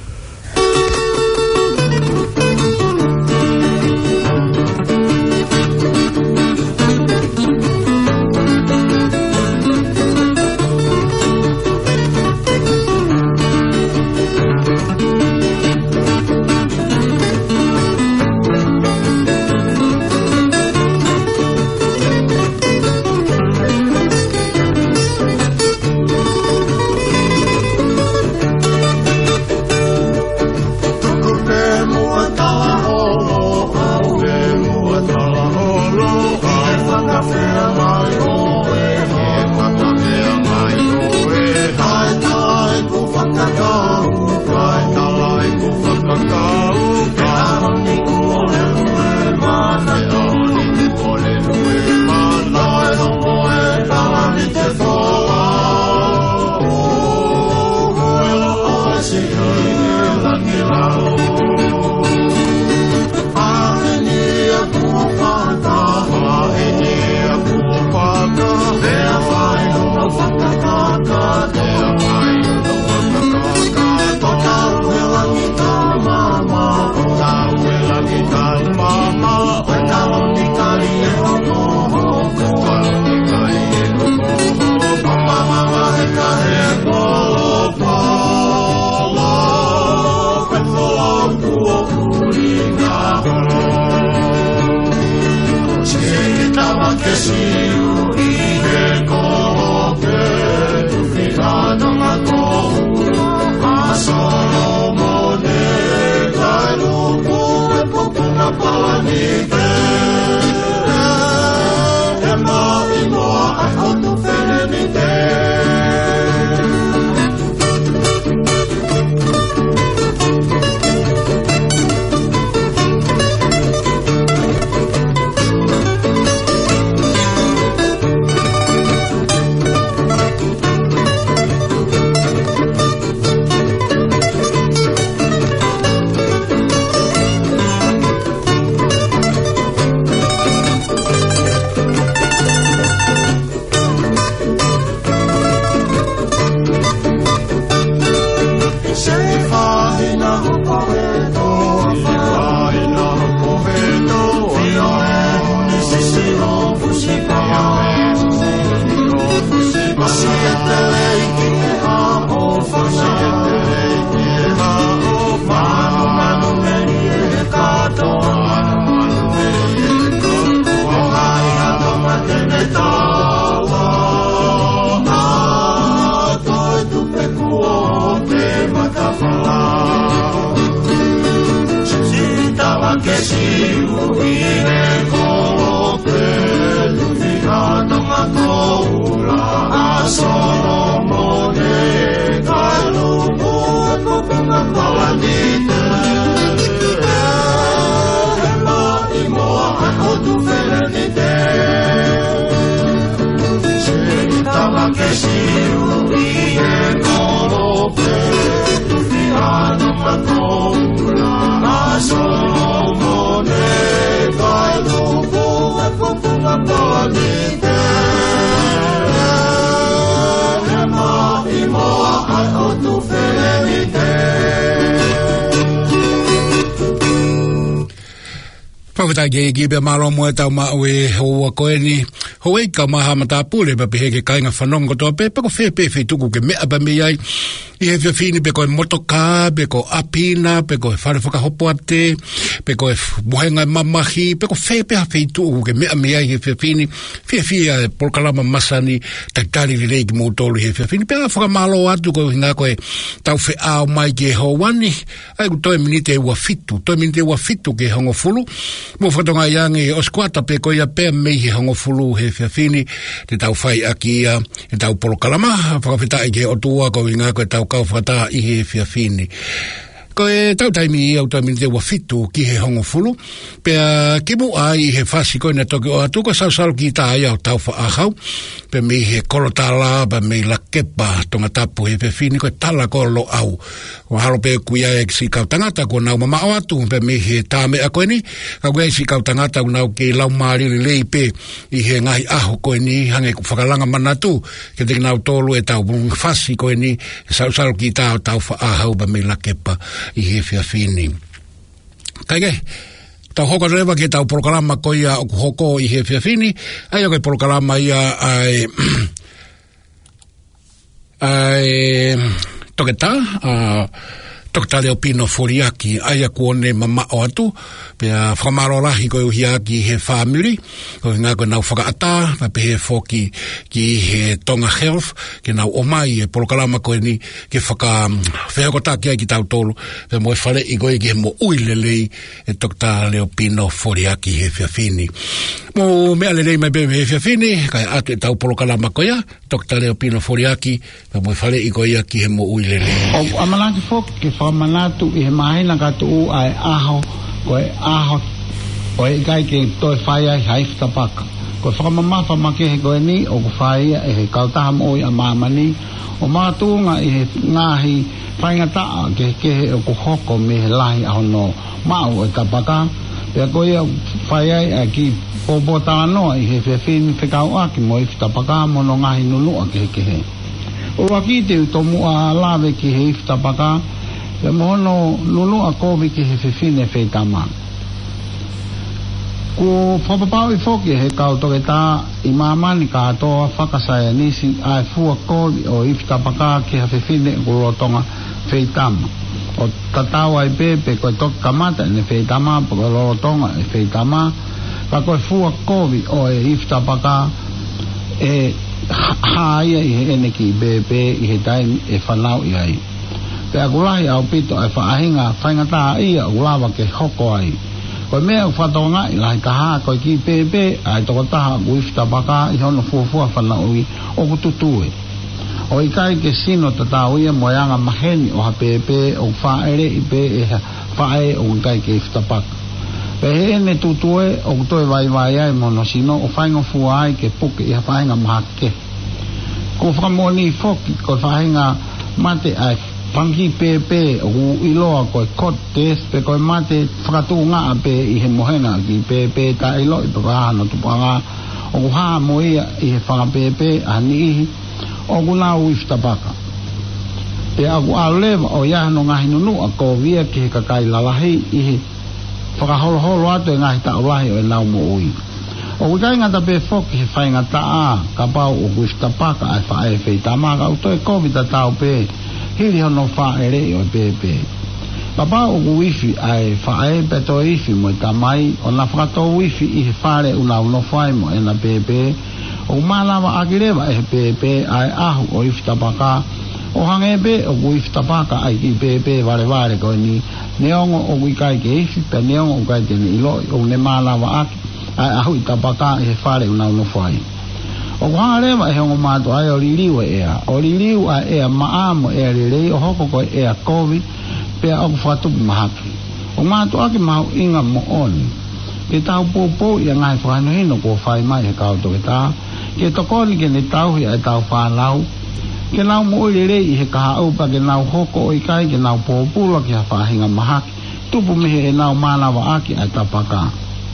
Pawita ke ki be malo mo ta ma we ho ko ni ho e ka ma ha mata pule ba pe ke ka nga fanongo to pe pe ko fe pe fe tu ku ke me ba me ai I he fini pe ko motoka pe ko apina pe ko fa fa ka hopoate pe ko mohenga mamahi pe ko fe pe fe tu ku ke me me ai he fini fe fe por kalama masani ta tali le ki mo to he fini pe fa ka malo atu ko nga ko tau fe a mai ke ho wani ai ku to minute wa fitu to minute wa fitu ke hongo fulu mo fatonga yangi o squata pe ko ya pe me he hongo fulu he fini te tau fai aki a te tau polo kalama fa fita ke o tua ko nga ko tau kau fata I he fia fini Ko e tau taimi au taimi te wafitu ki he hongo fulu. Pea ki mu ai he fasi koe na toki o atu ko sausalo ki ta ai au tau wha ahau. Pea mi he kolotala pa mi la kepa tonga tapu he pe fini koe tala ko lo au. O halo pe kuia e si kau tangata ko nau mama o atu. Pea mi he tāme a koe ni. Kau koe si kau tangata ko nau ki lau maari lei pe i he ngahi aho koe ni hange ku whakalanga manatu. Ke te nau tolu e tau fasi koe ni sausalo ki ta au tau wha ahau pa mi la kepa i he fia fini. Kaike, tau hoko rewa ke tau prokalama ko ia o hoko i he fia fini, ai o ke prokalama ia ai ai toketa, a toketa leo pino foriaki, ai a kuone mama o atu, pea whamaro rahi ko uhiaki he whamiri, ko ngā koe nau whakaata, pa pe he foki ki he tonga health, ke nau omai e polokalama koe ni, ke whaka whehokota ki ai ki tau tolu, pe moe whare i koe ki he mo uilelei, e toketa leo pino foriaki he whiawhini. Mo mea lelei mai bebe he whiawhini, kai atu e tau polokalama koe ia, toketa leo pino foriaki, pe moe whare i koe ia ki he mo uilelei. O amalaki foki ke whamanatu i he mahina katu u ai aho, koe aho, koe ikai ke toi whaia i haifta paka. Koe whakamamafa makehe koe ni, o ku whaia e he kautaha moi a mamani, o mātunga i he ngahi whaingataa ke kehe o ku hoko me he lahi aho no mau e tapaka. Pea koe au whaia i ki popota anoa i he whiawhini whikau aki mo i tapaka mono ngahi nunua ke he kehe. O aki te utomu a lawe ki he iftapaka, le mohono lulu a kovi ki he whiwhine whaitama. Ko whapapau i whoki he kautoke tā i mamani ka atoa whakasaya nisi ai fua kovi o iftapaka ki he whiwhine kurotonga whaitama. O tatawa i pepe koe toki kamata ne whaitama pa kurotonga e whaitama. Ka koe fua kovi o e iftapaka e haia i he ene ki pepe i he taimi e whanau i ai. Te akulahi au pito ai whaahinga whaingata ia ulawa ke hoko ai. Koe mea u whatonga i lahi kaha koe ki pepe ai toko taha ku iftapaka i hono fuafua whanau i o kututue. O i kai ke sino tatau ia moyanga maheni o ha pepe o whaere i pe e whae o kai ke iftapaka. Pe he ene tutue o kutoe vai vai ai mono sino o whainga fua ai ke puke i ha whainga mahake. Ko whamoni foki ko whainga mate ai pangi pepe o iloa koe kotes pe koe mate whakatu ngā pe i he mohena ki pepe ta ilo i pakahana tupanga o kuhaa mo ia i he whanga pepe ani ihi o kuna uiftapaka. Pe aku alewa o iahano ngahi nunu a ko via ki he kakai lalahi i he whakaholoholo atu e ngahi ta ulahi o e nau mo ui. O kukai ngata pe foki he whainga taa ka pau o uiftapaka ai whae whaitama ka uto e kovita tau pe hiri hono whaere o pepe. Papa o wifi ai whae peto ifi mo i tamai o na whakato wifi i he whare una uno whae mo e na pepe. O malawa akirewa e he pepe ai ahu o iftapaka. O hangepe o iftapaka ai ki pepe vare vare koe ni neongo o wikai ke ifi pe neongo o kai te ni ilo o ne malawa aki ai ahu i tapaka e he whare una uno whae. O kuhangarewa e hongo mātu ai o ririu e ea. O ririu a ea maamo e rirei o hoko koe ea kovi pea o kuwhatupu mahaki. O mātu ake mahu inga mo oni. Ke tau pōpō i a ngai whakanuhino ko whai mai he kautoke tā. Ke tokoni ke ne tauhi ai tau whanau. Ke nau mo o rirei i he kaha upa ke nau hoko o ikai ke nau pōpūla ki ha whahinga mahaki. Tupu mihe e nau mānawa aki ai tapaka.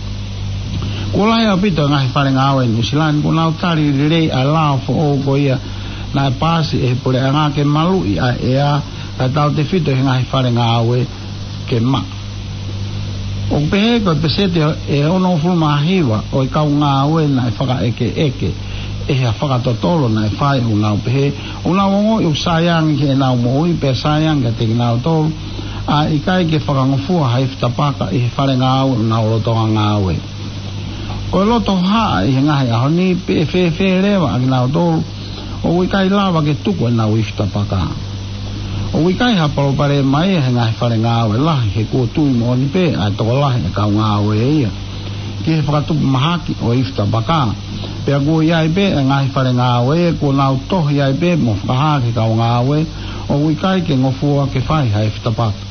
Ko lai au pito ngahi wharenga awe New Zealand, ko nau tari rirei a lao fo o ko ia na e pasi e pule a ngā ke malu i a ea ka tau te whito he ngahi wharenga awe ke ma. O pehe ko pesete e ono fulma hiwa o i kau ngā awe na e whaka eke eke e hea whakatotolo na e whai o nau pehe. O nau ongo i usayang ke e nau moui pe sayang ke te ki nau tolu a i kai ke whakangofua haiftapaka i he wharenga awe o nau rotonga ngā awe. Ko loto haa i he ngahi aho ni pe fe fe rewa aki nau tolu o wikai lawa ke tuku e nau iftapaka. O wikai ha palopare mai e he ngahi whare ngā awe lahi he kua tui mo ni pe a toko lahi e kau ngā awe e ia. Ki he whakatupu mahaki o iftapaka. Pea kua iai pe e ngahi whare ngā awe e kua nau tohi iai pe mo whakaha ke kau ngā awe o wikai ke ngofua ke whai ha iftapaka.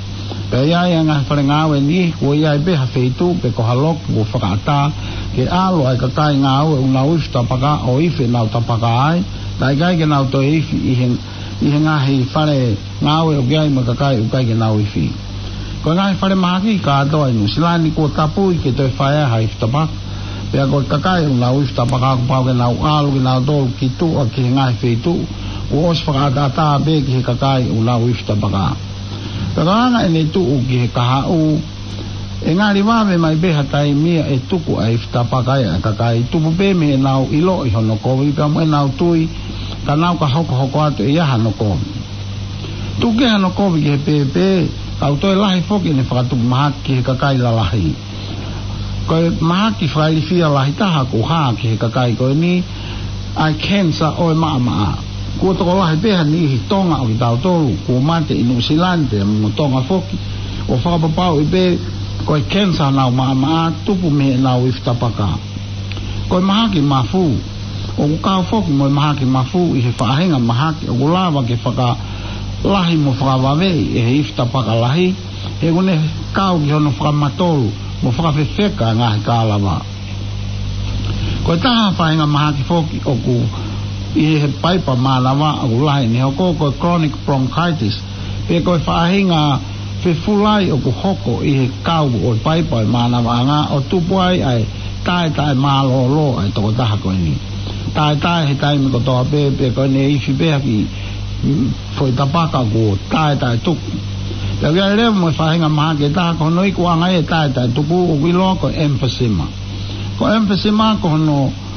pe ia ia nga wharenga we ni o ia be ha feitu pe ko halok o whakata ke alo ai kakai ngā ue una uif tapaka o ife nau tapaka ai tai kai ke nau to ifi ihen ihen ngā hei whare ngā ue o gai ma kakai u kai ke nau ifi ko ngā whare mahaki ka ato ai nu silani ko tapu i ke toi whaea ha ifi tapaka pe a ko kakai una uif tapaka ko pau ke nau alo ke nau tolu ki tu a ke ngā feitu o os whakata ata be ki he kakai una uif tapaka Tagaanga e tu u ki he kaha u e ngāri wāme mai beha tai mia e tuku a iftapakai a kakai tupu pe me e nau ilo i hono kovi ka mo e nau tui ka nau ka hoko hoko atu e iaha no kovi tuke hano kovi ki he pepe au toi lahi foki ne whakatupu mahaki ki he kakai la lahi koe mahaki whaili fia lahi taha ku haa ki he kakai koe ni ai kensa oe maa maa ko to la beha ni hi tonga o tau tolu ko mate i New Zealand mo tonga foki o fa pa pa i be ko kensa na ma ma tupu me na o iftapaka ko mahaki mafu o ka foki mo mahaki mafu i he fahenga mahaki o lava ke faka lahi mo fa va ve e iftapaka lahi e gone ka o no fa matolu mo fa fe feka nga ka lava ko ta fahenga mahaki foki o ku i he paipa mālawa au lai ni hoko ko chronic bronchitis pe ko whahinga fe fulai o ku hoko i he kau o paipa mālawa ngā o tupuai ai tai tai mālolo ai toko taha koe ni tai tai he tai me ko toa pe pe koe ne ifi pe haki foi tapaka ko tai tai tuku ya wia leo mo whahinga maha ke taha ko noi kua ngai e tai tai tuku o wilo ko emphysema ko emphysema ko no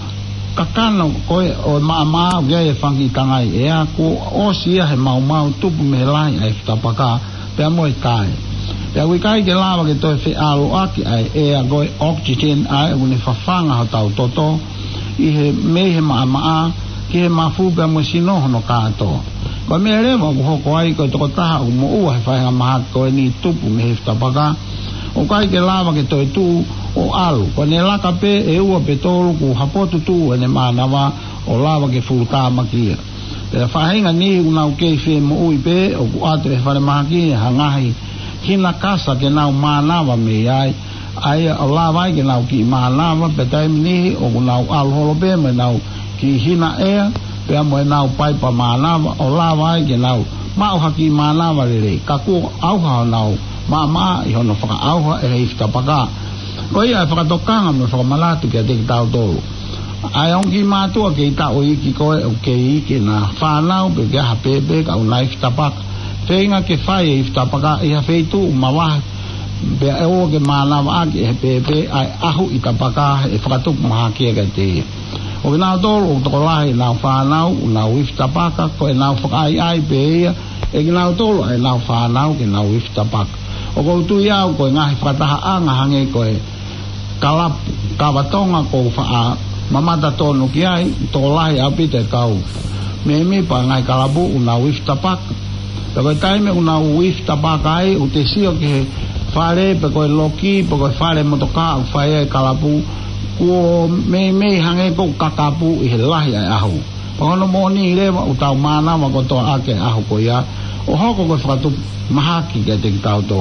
kakano koe o maa gaya e whangi tangai e a ko o sia he mau mau tupu me lai ai whtapaka pia moe tae pia wikai ke lawa ke toi whi alo aki ai e a koe oxygen ai une whawhanga ho tau toto i he me he maa maa ki he mafu pia moe sinoho no kato koe me rewa ku hoko ai koe toko taha u mo ua he whainga maha koe ni tupu me he whtapaka o kai ke lawa ke toi tu o alu ko ne laka pe e ua pe tolu ku hapotu tu e ne manawa o lawa ke futa makia e whahinga ni unau kei whi mo ui pe o ku atu e whare maki hangahi hina kasa ke nau manawa me ai ai o lawa ke nau ki manawa pe taimi ni o ku nau alu holo pe me nau ki hina ea pe amo e nau paipa manawa o lawa ke nau mau haki manawa rere ka ku auha o nau ma ma i hono whaka auha e hei whtapaka ko ia whakatokanga me whakamalatu kia te ki tau tolu ai ongi mātua ke i tau iki koe o ke iki na whanau pe ke ha pepe ka unai whitapaka whenga ke whai e whitapaka i ha wheitu mawaha pe e o ke mānawa ake e pepe ai ahu i tapaka e whakatuku maha kia ke te o ke nau tolu o toko lahi nau whanau nau i whitapaka ko e nau whakai ai pe ia e ki nau tolu ai nau whanau ke nau i whitapaka o ko tu iau ko ngahi whakataha anga hange ko e kalap kawatonga ko wha mamata tonu ki ai to lahi apite kau me me pa ngai kalabu una wif tapak pe ko taime una wif tapak ai u te sio ke fare pe ko loki pe ko fare motoka u fae kalabu ko me me hange ko kakapu i lahi ai ahu pa no moni le u tau mana ma ko to ake ahu ko ya o hoko ko fatu mahaki ke te tau to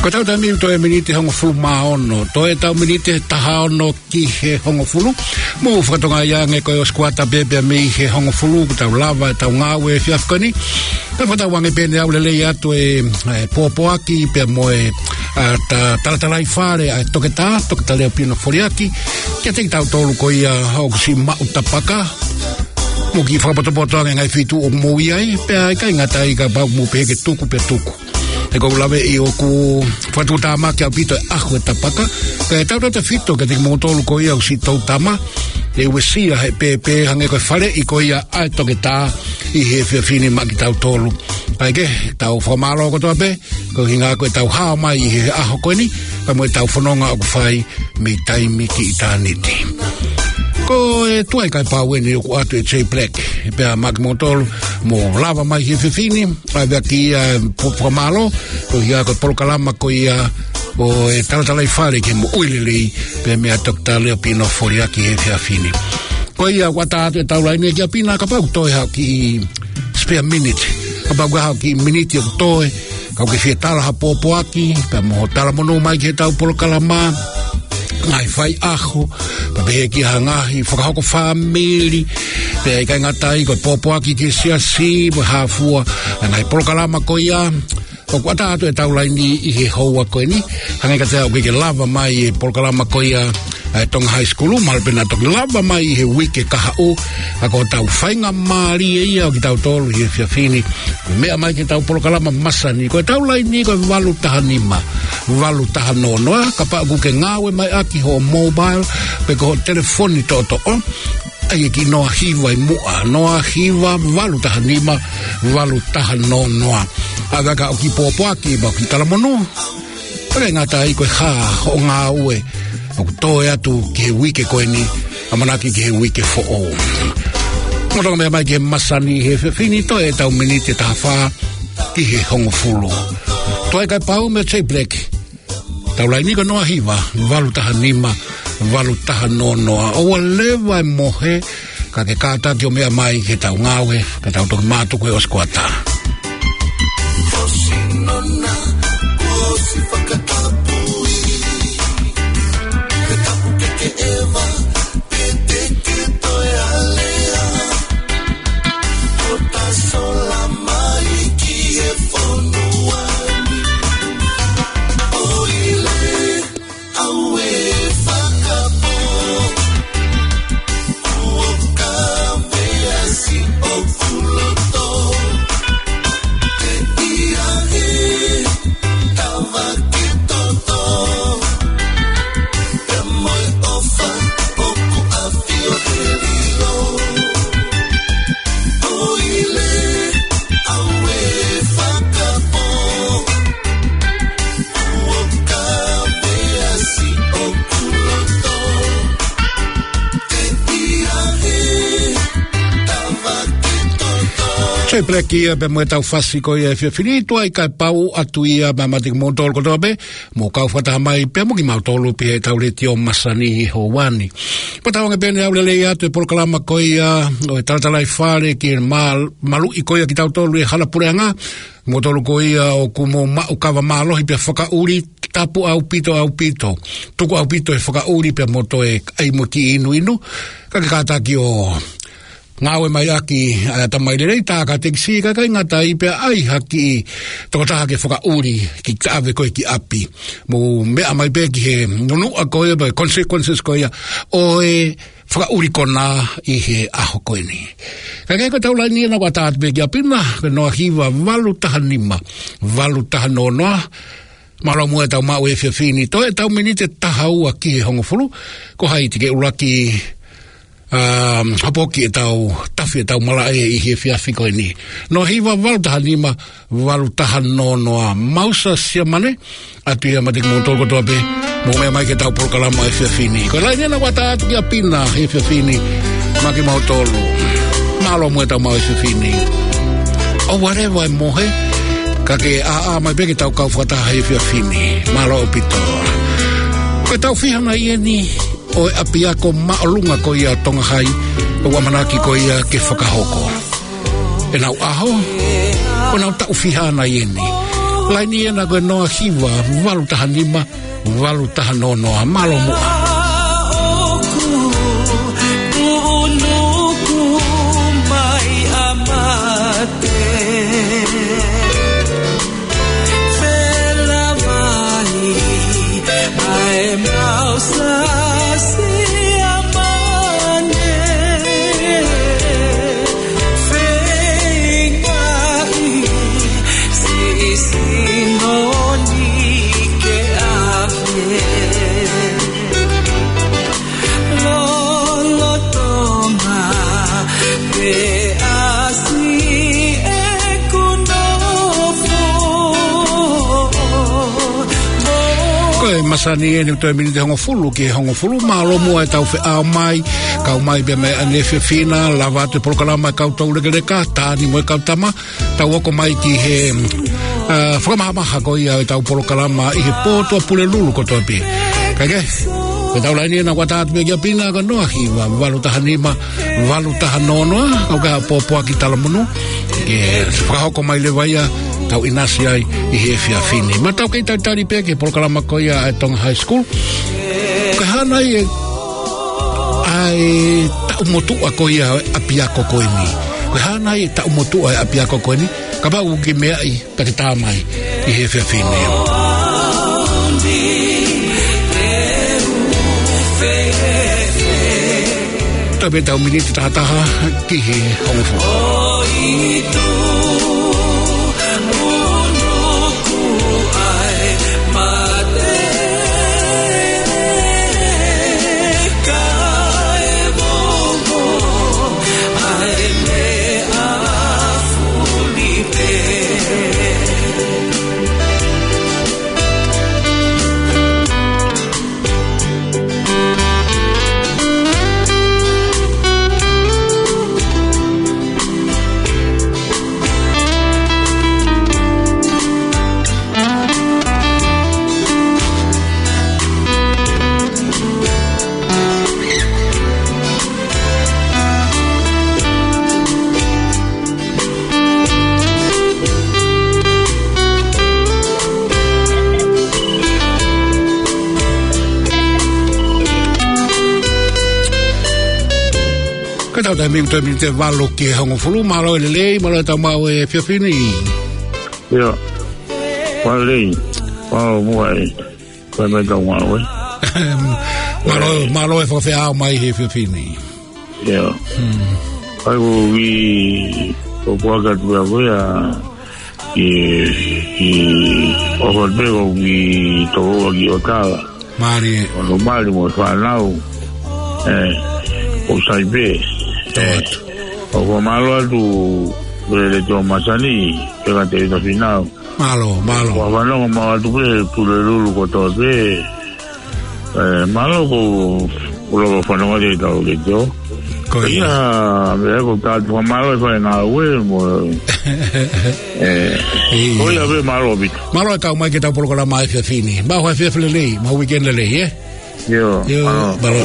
Ko tau tami to e miniti hongo fulu maono. To e tau miniti taha ono ki he hongo fulu. Mo whakatonga iange koe o squata bebe me he hongo fulu. Ko tau lava e tau ngāwe e fiafkani. Pe whatau wange pene au lelei atu e pōpoaki pe mo e talatalai whare a toke tā, toke ta leo pino foriaki. Kia teki tau tolu ko ia hau si mau tapaka. Mo ki whakapotopotoanga ngai whitu o mui ai. Pe ai kai ngata i ka bau mo peke tuku pe tuku. E kou lawe i o ku whatu tāma kia pito e ahu e tapaka. Ka e tau tata whito ke teki mo tolu ko ia o si tau tama. E ue sia he pepe hange koe whare i ko ia ai toke tā i he whiawhini maki tau tolu. Ai ke, tau whamalo ko toa pe, ko hinga koe tau hao mai i he aho koe ni, pa mo e tau whanonga o ku whai me taimi ki i tāniti. Ko e tuai kai pāweni o ku atu e J Black, e pēa maki mo tolu, mo lava mai he whiawhini, ai vea ki ia whamalo, ko hinga koe polokalama ko ia o e talatalai whare ke mo uilelei pe mea tokta leo pino foriaki he whiawhini. Ko ia wata atu e taulaini e kia pina ka pau toi hao ki spare minute. Ka pau ka hao ki minute o toi. Kau ke whia tala ha pōpoaki. Pe mo tala mono mai ki he tau polokalama. Ngai whai aho. Pa pehe ki hangahi. Whakahoko whamiri. Pe ai kai ngatai ko pōpoaki ki sia si. Mo hafua. Ngai polokalama ko ia. Ko wata atu e taulaini i he hoa koe ni. Hangai ka te au ke lava mai e polokalama ko ia. E tonga high school, malpena toki lava mai he wike kaha o, ako tau whainga maari e ia o ki tau tolu he whiawhini, mea mai ki tau polokalama masani, ko e tau lai ni ko e walu taha nima, walu taha nonoa, ka pa ku ke ngawe mai aki ho mobile, pe ko ho telefoni to to o, ai ki noa hiwa i mua, noa hiwa, walu taha nima, walu taha nonoa, aga ka o ki pōpoaki, ba ki talamonu, pere ngata i koe ha o ngā ue, o toe atu ki he wike koe ni, amanaki ki he wike fo o. Motonga mea mai ki he masani he whiwhini, toe e tau miniti e taha wha ki he hongo fulu. Toe kai pau me J Black. Tau lai niko noa hiwa, walu taha nima, walu taha nonoa. O lewa e mohe, ka ke kāta ki o mea mai ke tau ngawe, ka tau toki mātu koe o squata. J Black ia pe mo tau fasi ko ia fia finito ai kai pau atu ia ma matik mo tol ko tobe mo kau fata mai pe mo ki mau tolu pe tau le tio masani ho wani pa tau nge pene au le ia te por kalama ko ia o talatalai fare ki mal malu i ko ia ki tau tolu e hala pureanga mo tolu ko ia o kumo ma o kava malo hi pe foka uri tapu au pito au pito tuku au pito e foka uri pe mo to e ai mo ki inu inu ka ka ta ki o ngawe mai aki ta mai rei ta ka teksi ka kai ngata i pe ai haki to ta ke foka uri ki ave ko ki api mo me mai pe ki no a ko e consequences ko ya o e foka uri kona i he aho ko ni ka ke ko taula ni na wata pe ki apina no hiva valu tahanima valu tahanono malo mo ta ma we fe fini to e ta minute tahau aki hongo fulu ko hai ti ke ulaki Um, hapoki e tau tafi e tau malae i he whiawhiko e ni. No hiwa walutaha nima, walutaha nonoa mausa sia mane, atu ia matik mo toko toa pe, mo mea mai ke tau polokalama e whiawhini. Ko lai nena wata atu kia pina he whiawhini, maki mau tolu. Malo mo e tau mau e whiawhini. O whatever e mohe, ka ke a a mai pe ke tau kau whataha he whiawhini. Malo o pito. Ko tau whihana i e ni, o e apia ko maalunga ko ia tonga hai o wamanaki ko ia ke whakahoko. E nau aho, o nau tau whihana ieni. Laini ena koe noa hiwa, walu taha nima, walu taha no noa malo mua. Masani eni toi minite hongo fulu ki hongo fulu malo mua e tau fe ao mai kau mai be me ane fe fina lava te polokalama kau tau lekeleka tāni mo e kau tama tau oko mai ki he uh, whakamahamaha ko ia e tau polokalama i he pōtua pule lulu ko toi pi kage ko tau laini ena kwa tātu me kia pina ka noa hiwa walu taha nima walu taha nonoa kau kaha pōpua ki talamunu ke whakahoko mai le waia tau inasi ai i he fia fini. Ma tau kei tau tari pia ke polokalama koia e Tonga High School. Ka hana i e ai tau motua koia a piako koini. Ka hana i tau motua a piako koini. Ka pau ki mea i pake tāmai i he fia fini. Tau me tau miniti tahataha ki he hongofu. Tau tai mingi toi mingi te walo ki hongo fulu malo e lelei malo e tau mau e fiafini. Ia, walo lei, walo mua e koe mai tau malo e. Malo, malo e whawhea au mai he fiafini. Ia, ai ko vi ko puaka tua koe a i i oho teko vi tohoa ki o tala. Mari e. Ono mali mo whanau e o saipe. O ko malo atu le to masani e ka te ita final. Malo, malo. Wa vano ma atu pe pule lulu ko to pe. Eh malo ko ulo ko fano de ta o le jo. Ko ia me ko ta tu malo e fa na we mo. Eh ko ia be malo bit. Malo ka mai ke ta por ko la mai fe fini. Ba ho fe fe le, ma weekend le eh. Yo. Yo, malo.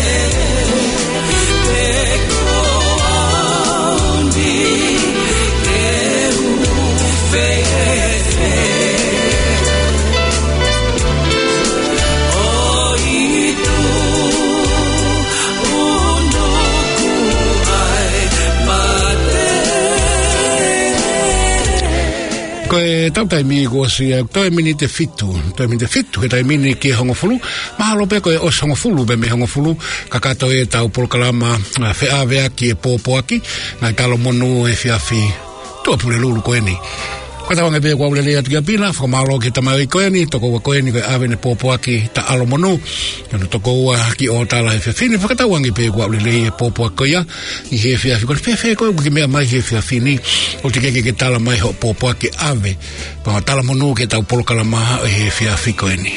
Koe tau tai mi ko si toi mini te fitu, toi mini te fitu he tai mini ki hongo fulu, mahalo pe koe os hongo fulu be me hongo fulu, kakato e tau polokalama fe avea ki e pōpoaki, ngai talo monu e fiafi, tua pule lulu koe ni. Koe tawange pe kwa ulelea tukia pina, whaka mahalo ki tamai koe ni, toko ua koe ni koe ave ne pōpoaki ta alo monu, yonu toko ua ki o tala he fiafini, whaka tawange pe kwa ulelea e pōpoaki koia, i he fiafi, koe fe koe uki mea mai he fiafini, o te keke ke tala mai ho pōpoaki ave, pa tala monu ke tau polokalama e he fiafi koe ni.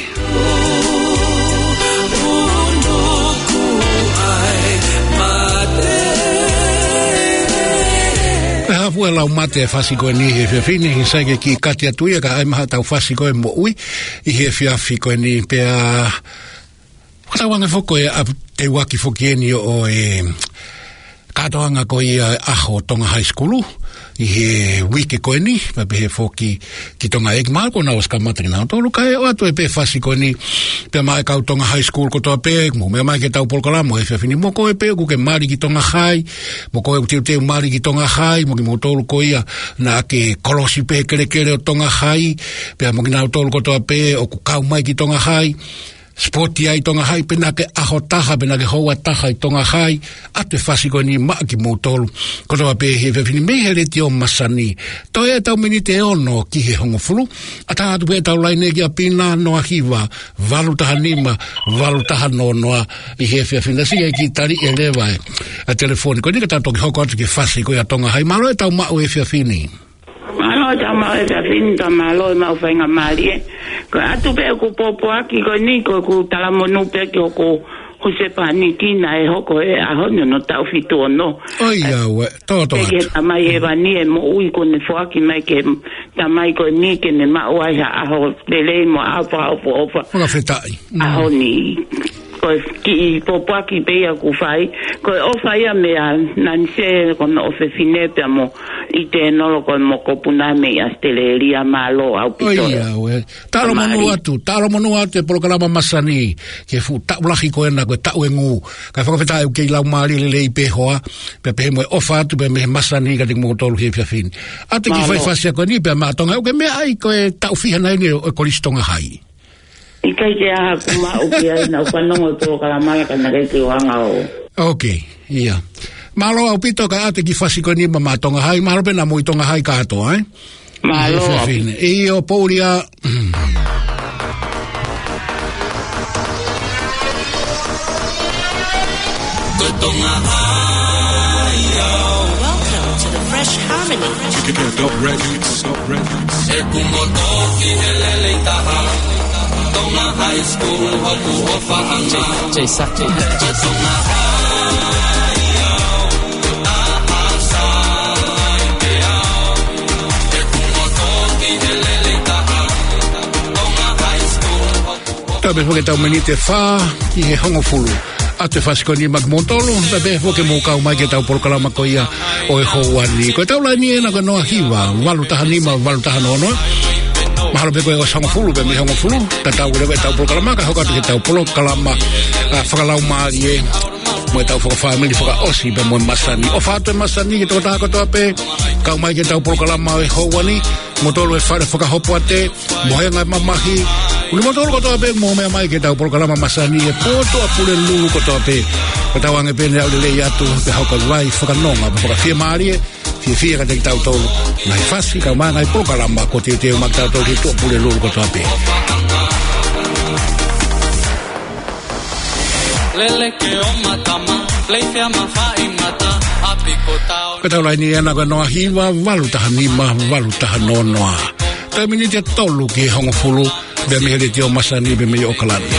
Hafu e lau mate e whasi koe ni he fiafini, hi saike ki kati atuia ka ai maha tau whasi koe mo ui, i he fiafi koe ni pea whakatawanga whoko e a te waki whoki eni o e katoanga koe i aho Tonga High School, i he wiki koe ni, pa pe he foki ki tonga eki maa ko na waska matri na tolu kai o atu e pe fasi koe ni, pe mai kau tonga high school ko toa pe, mo me mai ke tau polkalamo e whiawhini, mo koe pe ku ke mari ki tonga hai, mo koe teu teu mari ki tonga hai, mo ki mo tolu ko ia, na ke kolosi pe kere kere o tonga hai, pe mo ki nau tolu ko toa pe, o ku kau mai ki tonga hai, sporti ai tonga hai, pena ke aho taha, pena ke hoa taha i tonga hai, atu e whasi koe ni maa ki mōtolu, kotoa pe he whiawhini, me he reti o masani, to e tau mini te ono ki he hongofulu, ata atu pe tau laine ki a pina noa hiwa, walu taha nima, walu taha no noa, i he whiawhini, si e ki tari e lewa e, a telefoni, koe ni ka tau toki hoko atu ki whasi koe a tonga hai, malo e tau maa o e whiawhini. Malo e tau maa o e whiawhini, tau malo e mau whainga maari e, ko atu pe ko popo aki ko ni ko ku tala monu pe ko ko hose pani kina e hoko e a hono no tau fitu no ai ya we to to ke mai e bani e mo ui ko ne foaki mai ke tamai ko ni ke ne ma wa ha a ho lele mo a pa po pa ona fetai a honi ko ki popo aki pe ya ku fai ko o fai a me a nanse ko no fe fine pe mo i te nolo ko mo ko puna me a steleria malo au pito ai ya we talo monu atu talo monu atu e programa masani ke fu ta ulahi ko ena ko ta wengu ka fa feta ke la mali le pe hoa pe pe mo ofa tu pe me masani ka mo tolu he fa fin atu ki fai fasia ko ni pe ma tonga ke me ai ko e ta ufi na ni ko listonga hai i kai ke a kuma o ke ai na kwa no to kala mala ka na ke wanga o okay ia malo au pito ka ate ki fasi ko ni mama tonga hai malo pe na mo tonga hai ka to ai malo e o poria tonga hai welcome to the Fresh Harmony Dot Records Dot Records e kumo toki helele taha tonga high school hoku ofa anga J Sati tonga tabe fo ke tau menite fa i he hongo fulu ate fasiko ni magmontolo tabe fo ke mo ka mai ke tau por kala makoia o e hoani ko tau la ni na ko no hiva walu taha ni ma walu taha no no mahalo be ko e hongo fulu be mi hongo fulu ta tau le tau por kala maka hoka ke tau por kala ma fa la ma ye mo tau fo family fo ka osi be mo masani o fa to masani ke to ta ko to pe ka mai ke tau por kala ma e hoani motolo e fare fo ka hopo ate mo nga mamahi uli motolo ko to pe mo me mai ke tau por kala ma masani e poto a pule lulu ko to pe ko tau ange pe ne le ya tu pe hoka vai fo ka no ma fo ka fie mari fie fie ka te tau tolo na fasi ka ma ngai por kala ma ko te te ma tau to ki to pule lulu ko to pe lele ke o matama leifea mafai mata apikotao ko tau lai ni ana ko no hiwa walu taha nima walu taha no noa ta mini te tolu ki hongo fulu be me hele te o masani be me o kalani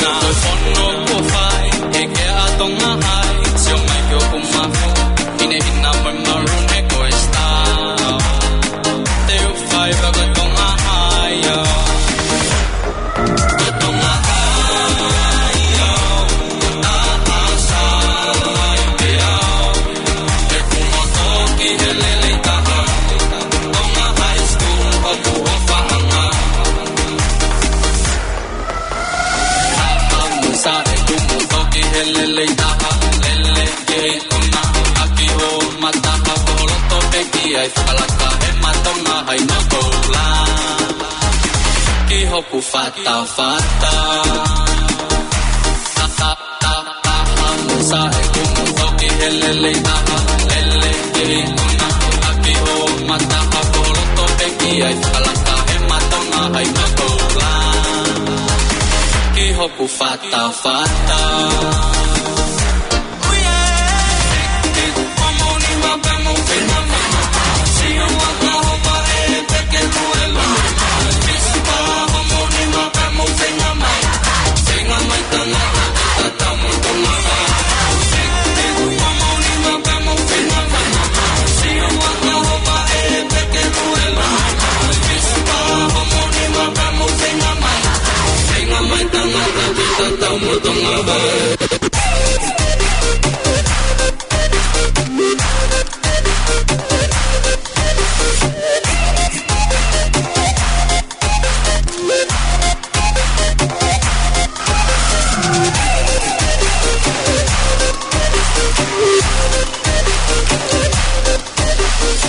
ai falaka e matonga hai no kola ki hoku fata fata ta ta ta ta musa e kumu toki helele ta lele ki na aki ho mata ha poloto peki ai falaka e matonga hai no kola ki hoku fata fata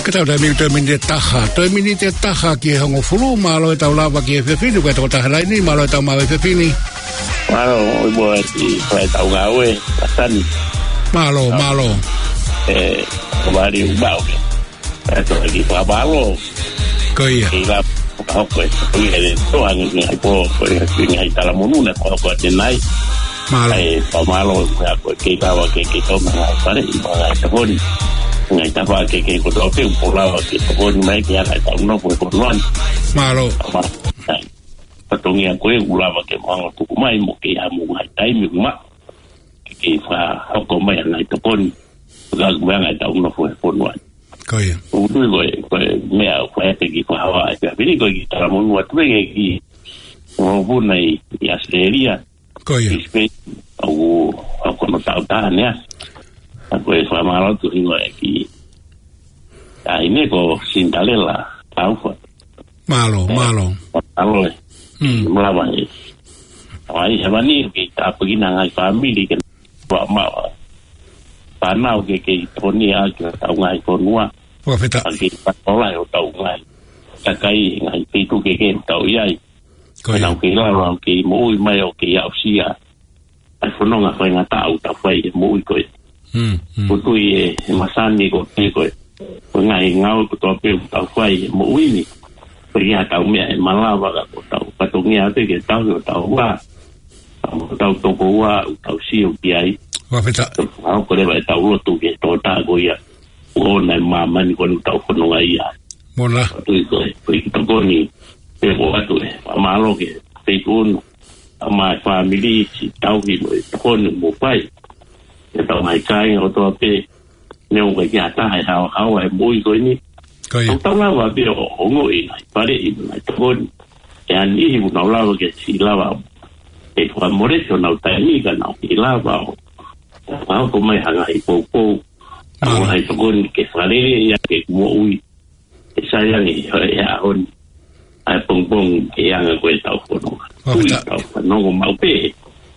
Kita udah minta minta taha, tu minta taha ki hango fulu malo tau lava ki fefini ko tau taha ini malo tau mawe fefini. Malo buat di tau ngawe pasani. Malo malo. Eh, kembali ubah. Itu lagi malo. Kaya. Kita apa? Ini ada tuan ini apa? Ini ada dalam mununa kalau kau jenai. Malo. Eh, malo aku kita wakil kita mengajar ibarat pun. Ngai tapa ke ke ko dope pola ke ko ni mai ya ngai tau no ko ko non malo patongi ko e ula ke mang ko mai mo ke ha mo ngai tai mi ma ke fa ko mai ngai to pon ga ga ngai tau no ko ko non ko ya u du ko ko me a ko e ke ko ha ya vini ko ki tara mo no tu ke ki o bu nei ya seria ko ya au ko no tau ta ne aku es famalo tu hingo aquí ah ini ko sintalela tau fa malo malo malo hmm melawan ai sabani kita pergi nangai family kan wa ma panau ke ke toni a ke tau ngai ko nua wa feta aki patola o tau ngai takai ngai pitu ke ke tau iai ko na ke la ro ke mo mai o ke ya sia ai fononga fa nga tau ta fai mo ko Hmm. Putu ye masani ko te ko. Ngai ngau ko to pe ta fai mo wini. Pergi atau me malawa ko tau. Patungi ate ke tau ko tau wa. Tau to ko wa tau si o piai. Wa feta. Au ko le ba tau lo tu ke to ta ko ya. O na mama ni ko tau ko no ai ya. Mola. Tu ko pergi to ko ni. Pe ko atu e. Malo ke pe ko ama family si tau ki mo ko mo pai. Tau mai kai o to pe ne o ga ta hai hao hao ai moi ko ni ko ya tau la wa pe o ngo i pare i mai to ya ni u no la ke si la wa e ko more to na ta ni ga na i la wa ha ko mai ha ai po po au ai to ko ke fare ya ke mo ui e sa ya ni ya on ai pong pong ke ya ga ko tau ko no tau no ko mau pe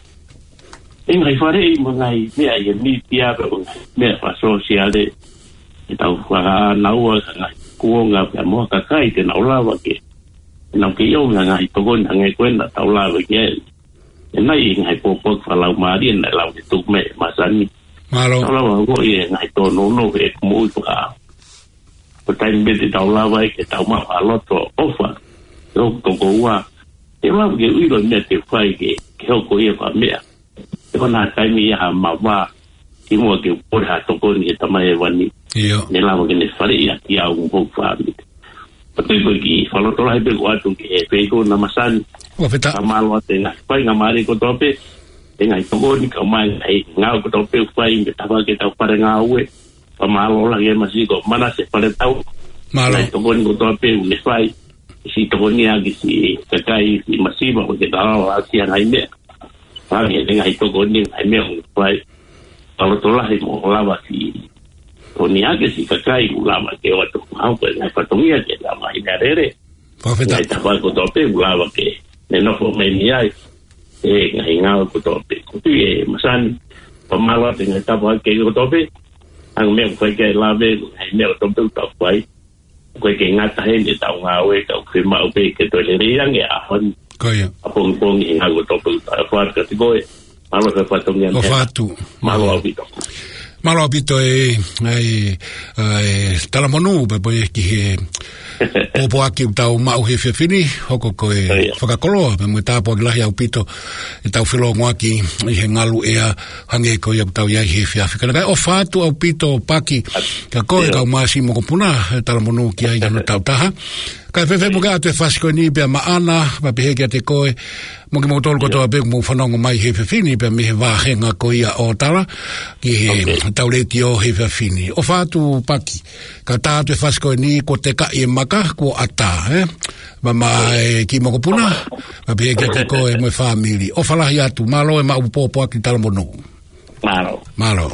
e ngai fare i ngai me ai ni pia pe me fa sociale e tau fa na ua ngai ko nga pe mo ka kai te na ula wa ke na ke yo ngai to gon ngai ko na tau la wa ke e nai ngai po po fa la ma di na la ke tu me masani malo la wa ko e ngai to no no e mo to ka ko tai me te tau la wa ke tau ma fa lo to ofa yo to ko wa e la ke u lo me te fai ke ke ko e fa me ko na kai mi ha ma wa ki mo ke por ha to ko ni ta mai wani yo ne la mo ke ne fare ya ki a un po fa mi pati ko ki fa lo to la be ko atu ke pe ko na masan wa feta ma lo te na pai nga mari ko to pe e ngai to ko ni ka mai ai nga ko to pe fa i ta ba ke ta pare nga we pa ma lo la ge ma si ko mana se pare tau malo to ko ni ko to pe ne fai si to ni a ki si ka kai si masiva ko ke ta la si ai me Pagi dengan itu gonding, kami orang baik. Kalau tolah itu ulama si, Tony aja si kakai ulama ke waktu mau ke, patungnya je ulama ini ada. Profeta. Kita bawa ke tope ulama ke, nenok pemeniai, eh ngau ke tope. Tapi eh masan pemalas dengan tahu ke ke tope, ang mem kau ke labe, mem tope tak baik. Kau ke ngatain dia tahu ngawe, kau ke mau ke ke tope yang ya ahon. Kaya. Apong pong hingago to pa ka tigo malo ka patong yan o fatu malo abito malo abito e ai ai tala monu pe po ki o po aki tau mau he fini hoko ko e fakakolo pe mo ta po la ya upito e tau filo ngaki i he ngalu e hange ko ya tau ya he fia fika o fatu au pito paki ka ko ka masi mo ko puna tala monu ki ai no tau taha ka fe fe mo ga te fasco ni pe maana pa pe ke te ko mo ke mo tol ko to pe mo fanongo mai he fini pe me va henga ko ia o tala ki he tau le tio he fini o fatu paki ka ta te fasco ni ko te ka e maka ko ata eh mama e ki mo ko puna pa pe ke te ko e mo family o fala ya tu malo e ma upo po ki tala monu malo malo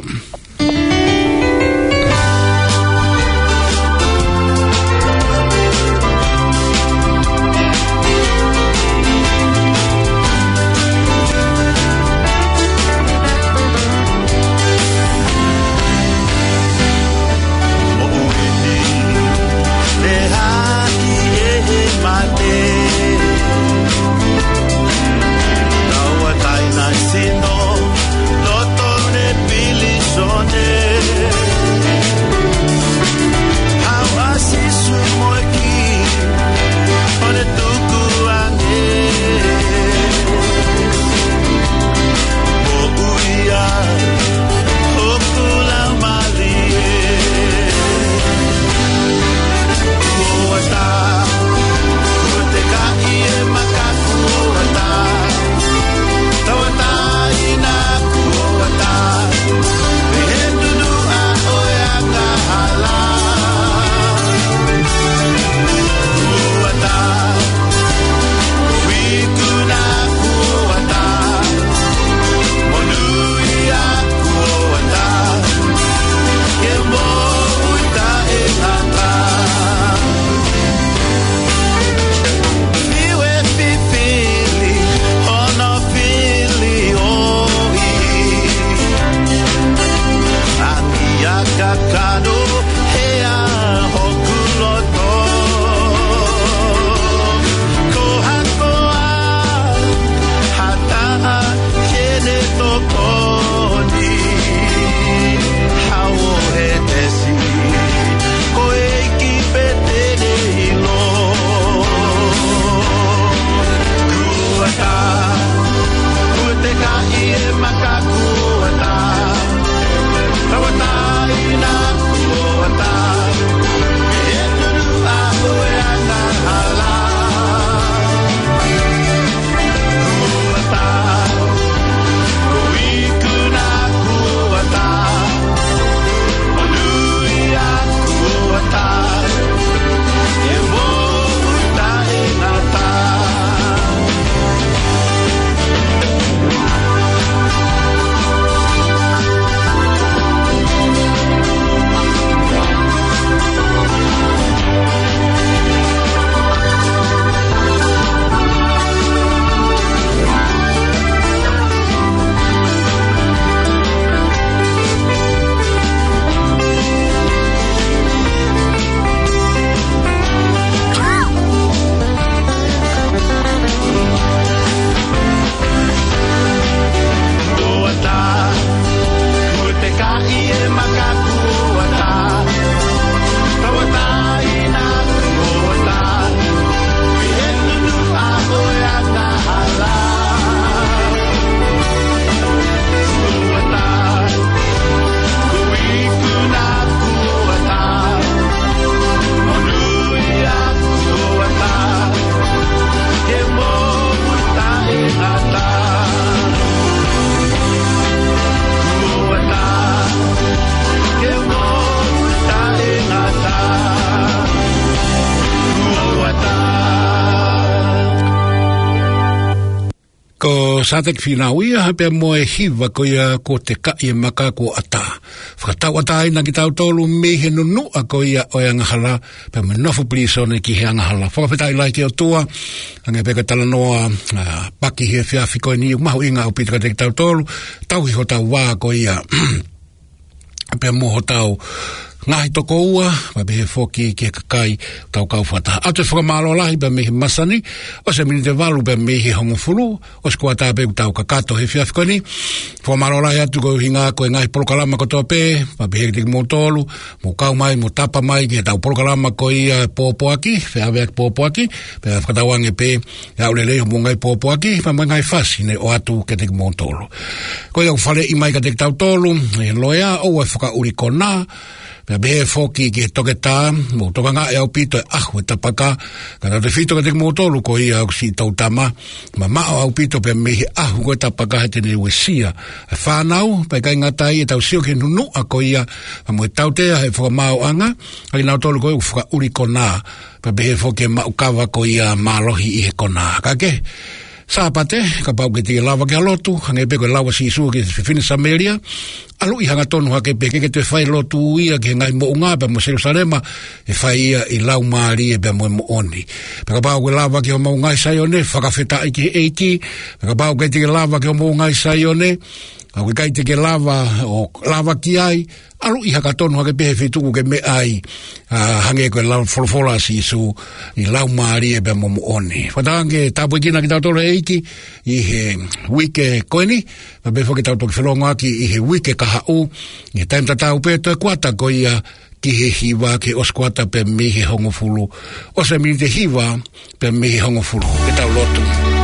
Ko satek finauia hape moe hiva ko ia ko te ka i maka ko ata. Whakatau ata ina ki tau tolu mihe nunu a ko ia o ia ngahala pe me nofu plisone ki hea ngahala. Whakapeta i lai ki o tua, ange peka tala noa uh, paki hea whiawhi ko ni umahu inga o pita ka te ki tau tolu, tau hi ho tau wā ko ia pe moho tau ngahi toko ua, ma behe foki ki kakai tau kau whata. Atu e whakamalo lahi pa mehe masani, o se mini te walu pa mehe hongofulu, o se kua tā pegu tau kakato he whiawhikoni. Whakamalo lahi atu ko hinga ko e ngahi polokalama ko toa pē, ma behe ki te mo tolu, mo kau mai, mo tapa mai, ki tau polokalama ko ia pōpoaki, whiaweak pōpoaki, pe whakatawange pē, ia ulelei mo ngai pōpoaki, pa mo ngai whasi ne o atu ke te mo tolu. Ko ia whale i mai ka te tau tolu, e loea, o e whakauri kona, pea behe foki ki toke tā, mo toka ngā e au pito e ahu e tapaka, ka tau te whito ka te mo tolu ko ia au si tau tama, ma mao au pito pea mehe ahu ko e tapaka he tene ue sia. E whanau, pea kai ngatai e tau sio ke nunu a ko ia, ma mo e tau tea he whakamao anga, ai nau tolu ko e whaka uri kona, pea behe foki e maukawa ko ia malohi i he kona. Ka ke? Sāpate, ka pau ke te lawa ke alotu, hange peko e lawa si isu ke te whiwhine Sameria, alu i hanga tonu hake peke ke te whai lotu ia ke ngai mo unga, pe mo Jerusalema, e whai ia i lau maari e pe mo e mo oni. Pe ka pau ke lawa ke o mo ungai saione, whakawheta i ke eiki, pe ka pau ke te lawa ke o mo ungai saione, au ke kai te ke lava o lava ki ai, alu i haka tonu hake pehe whituku ke me ai, uh, hange koe lau wholofola si isu, i lau maari e pe mo mo oni. Whatange, tāpui kina ki tau tolo e iki, i he wike koeni, ma befo ki tau toki whelonga ki i he wike kaha u, i he taim tatau pe toi kuata ko ia ki he hiwa ke oskuata pe mihi hongofulu, o se mini te hiwa pe mihi hongofulu, ke tau lotu.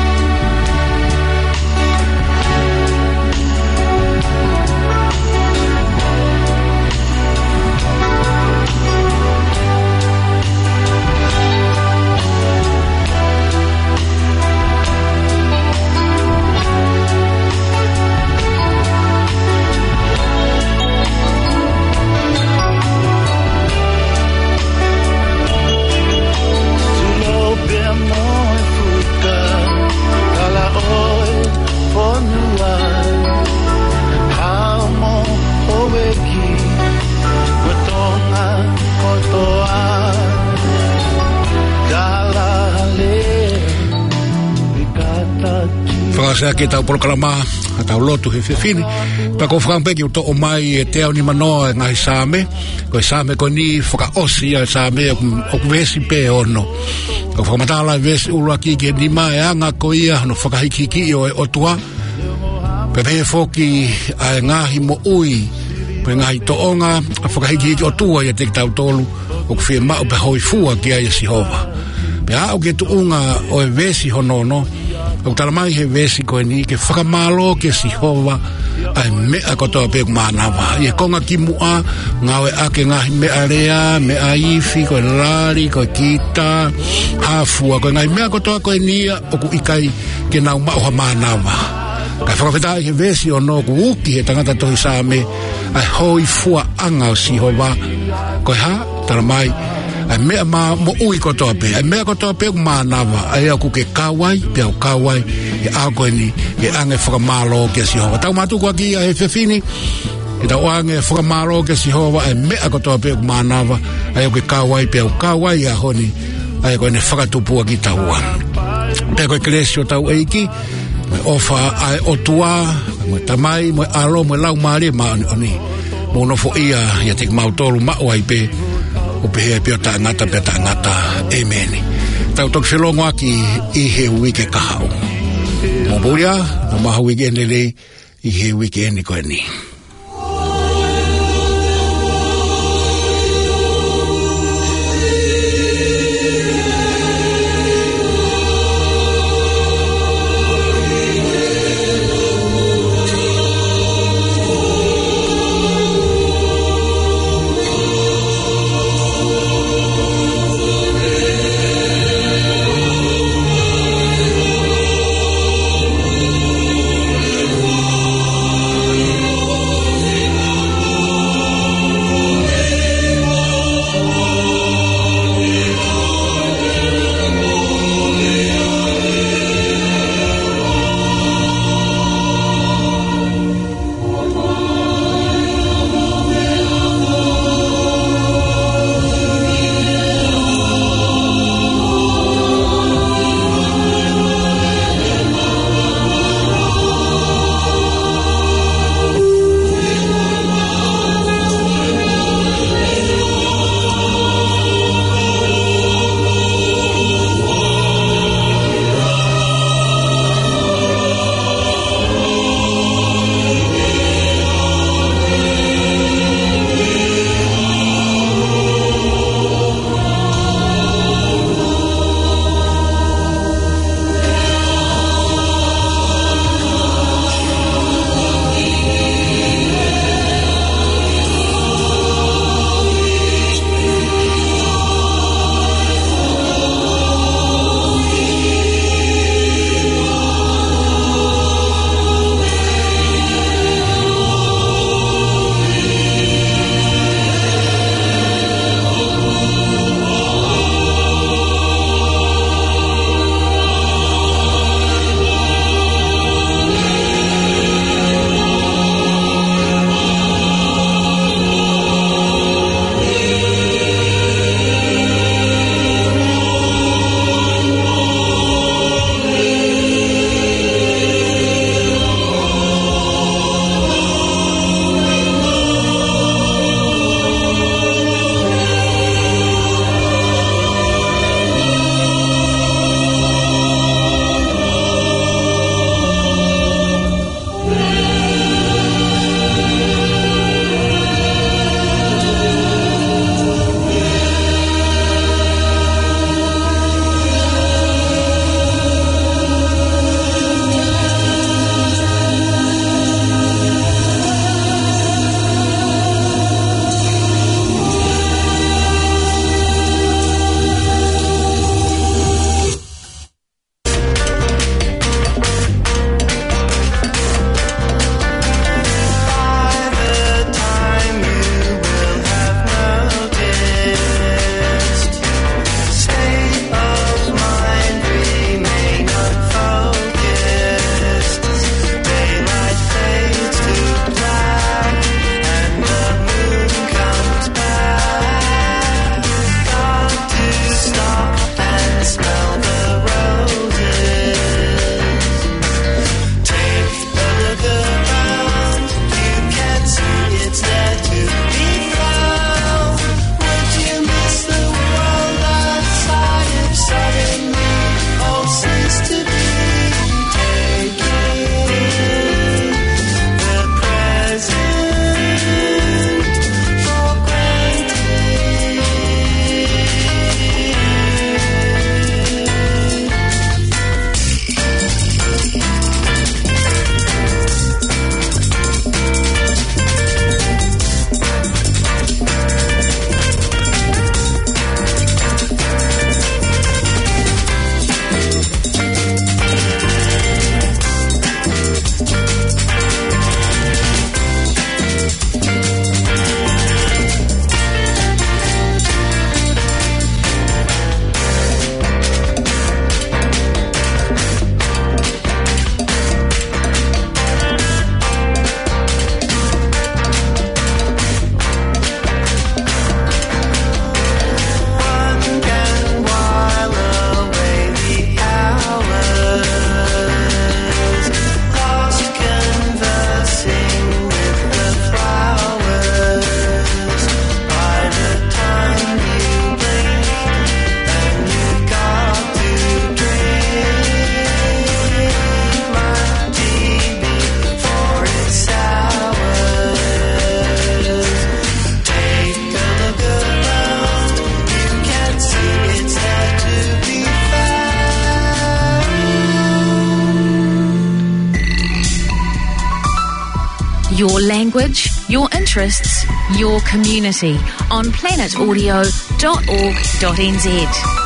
Whakasea ke tau polokalama, a tau lotu he whiwhini. Pa ko whakampeki o to o mai e te au ni manoa e ngahi Sāme, ko e Sāme ko ni whakaosi a Sāme o kuwesi pe ono. Ko whakamatala e vesi urua ki ke ni mai anga ko ia, no whakahikiki o e otua. Pe pehe whoki a e ngahi mo ui, pe ngahi toonga, a whakahikiki o tua i a te tau tolu, o kuwhia mao pe hoi fua ki a i Sihova. Pe a o ke tuunga o e vesi honono, o talamai he vesi ko ni ke whakamalo ke Sihova ai mea kotoa pe kumanawa. I e konga ki mua, ngawe ake ngahi mea rea, mea ifi, ko e lari, ko e kita, hafua, ko e ngahi mea kotoa ko e nia, o ku ikai ke nau mauha manawa. Kai whakawhetai he vesi o no ku uki he tangata tohi Sāme, ai hoi fua anga o Sihova, ko e ha, talamai, ai mea ma mo ui kotoa pe, ai mea kotoa pe kumanawa, ai au ku ke kawai, pe au kawai, e au koe ni, e ange whakamalo ke Sihova. Tau matu kua ki a he whiwhini, e tau ange whakamalo ke Sihova, ai mea kotoa pe kumanawa, ai au ke kawai, pe au kawai a honi, ai koe ne whakatupua ki taua. Pe koe Klesio tau eiki, me ofa ai otua, me tamai, me alo, me lau maari, ma oni oni, mo nofo ia, ia te mautolu mao ai pe, o pehe pio ta ngata pe ta ngata. Amen. Tau tok whilongo aki i he wike kahau. Mo buria, no maha wike enele i he wike eni koe ni. Your language, your interests, your community on planet audio dot org dot n z.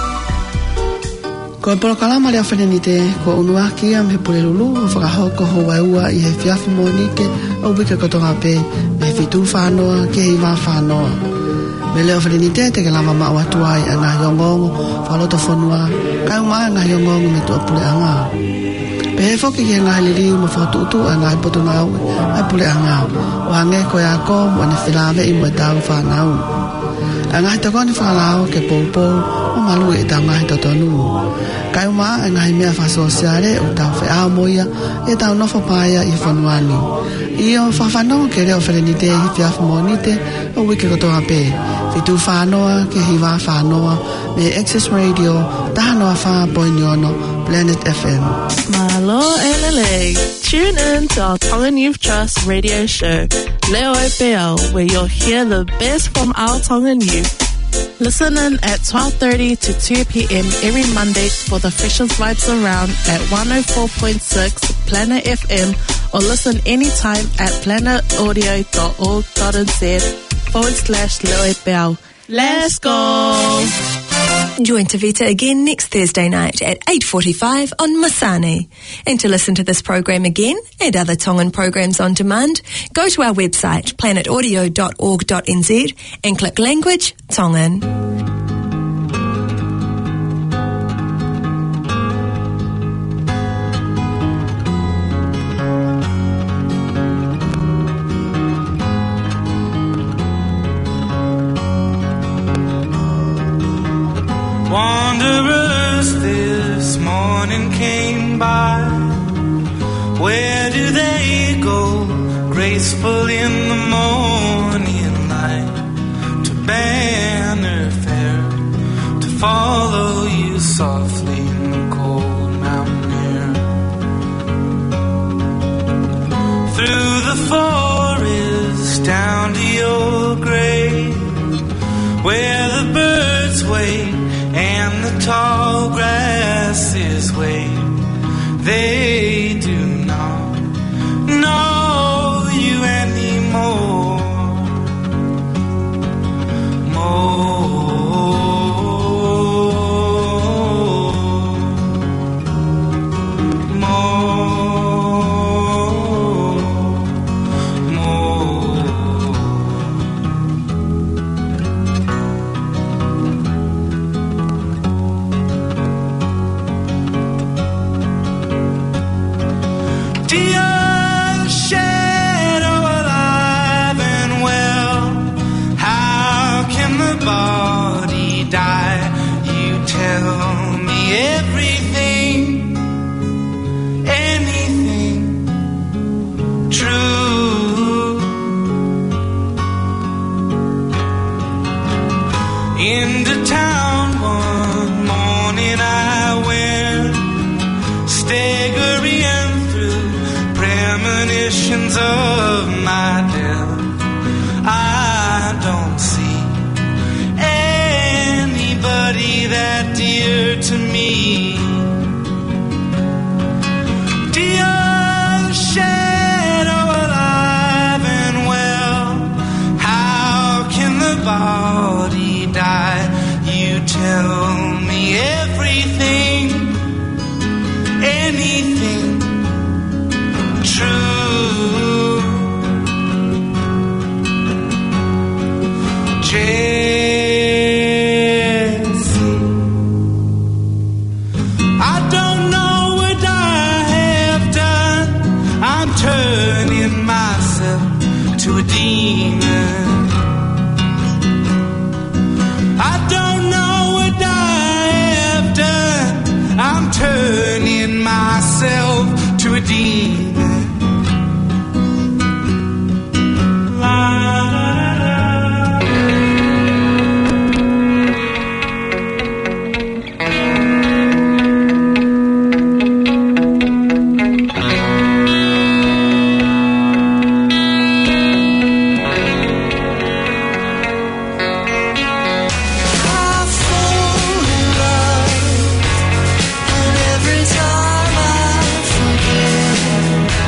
Ko polo kalama le afenite ko unua kia me pule lulu whakahoko ho waiua I he fiafi monike o wike kotonga pe me fitu whanoa ke hei wā whanoa. Me leo afenite te ke lama maa watuai a ngā yongongo whaloto whanua kai umaa ngā yongongo me tua pule anga. Pe he whoki ki ngā heliri ma whatutu a ngā ipoto ngau ai pule anga o hange ko ya ko mo ne whilawe I mua tau whanau. A ngā hita koni whakalao ke pōpō o malu e tau ngā hita tonu. Kai umaa e ngā hi mea whasosiare o tau whea moia e tau nofo paia I whanuani. Io whawhanau ke reo wharenite hi whiafu monite o wike kotoa pe. Fitu whanoa ke hi wā whanoa me Access Radio tahanoa wha poiniono Planet F M. Malo elele. Tune in to our Tongan Youth Trust radio show, Leo Beau, where you'll hear the best from our Tongan youth. Listen in at twelve thirty to two p.m. every Monday for the freshest vibes around at one oh four point six Planet F M, or listen anytime at planet audio dot org dot n z forward slash Leo Beau. Let's go! Join Tavita again next Thursday night at eight forty-five on Masani. And to listen to this program again and other Tongan programs on demand, go to our website planet audio dot org dot n z and click Language Tongan. Wanderers this morning came by. Where do they go? Graceful in the morning light, to Banner Fair, to follow you softly in the cold mountain air. Through the forest down to your grave, where the birds wait and the tall grasses wave, they do not know you anymore. More, more, more. Dear shadow, alive and well, how can the body die? You tell me everything, anything true. Into town one morning I went, staggering premonitions of my death. I don't see anybody that dear to me. Dear shadow, alive and well, how can the body die? You tell me everything, anything true. Jesse, I don't know what I have done. I'm turning myself to a demon. I don't know what I have done. I'm turning myself to a demon. Every time I forget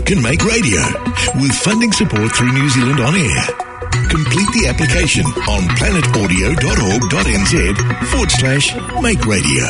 can make radio with funding support through New Zealand On Air. Complete the application on planetaudio.org.nz forward slash make radio.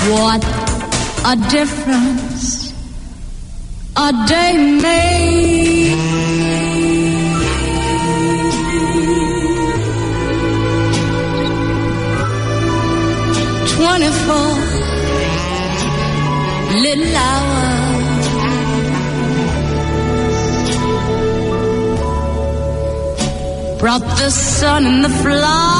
What a difference a day made. Twenty-four little hours brought the sun and the flowers.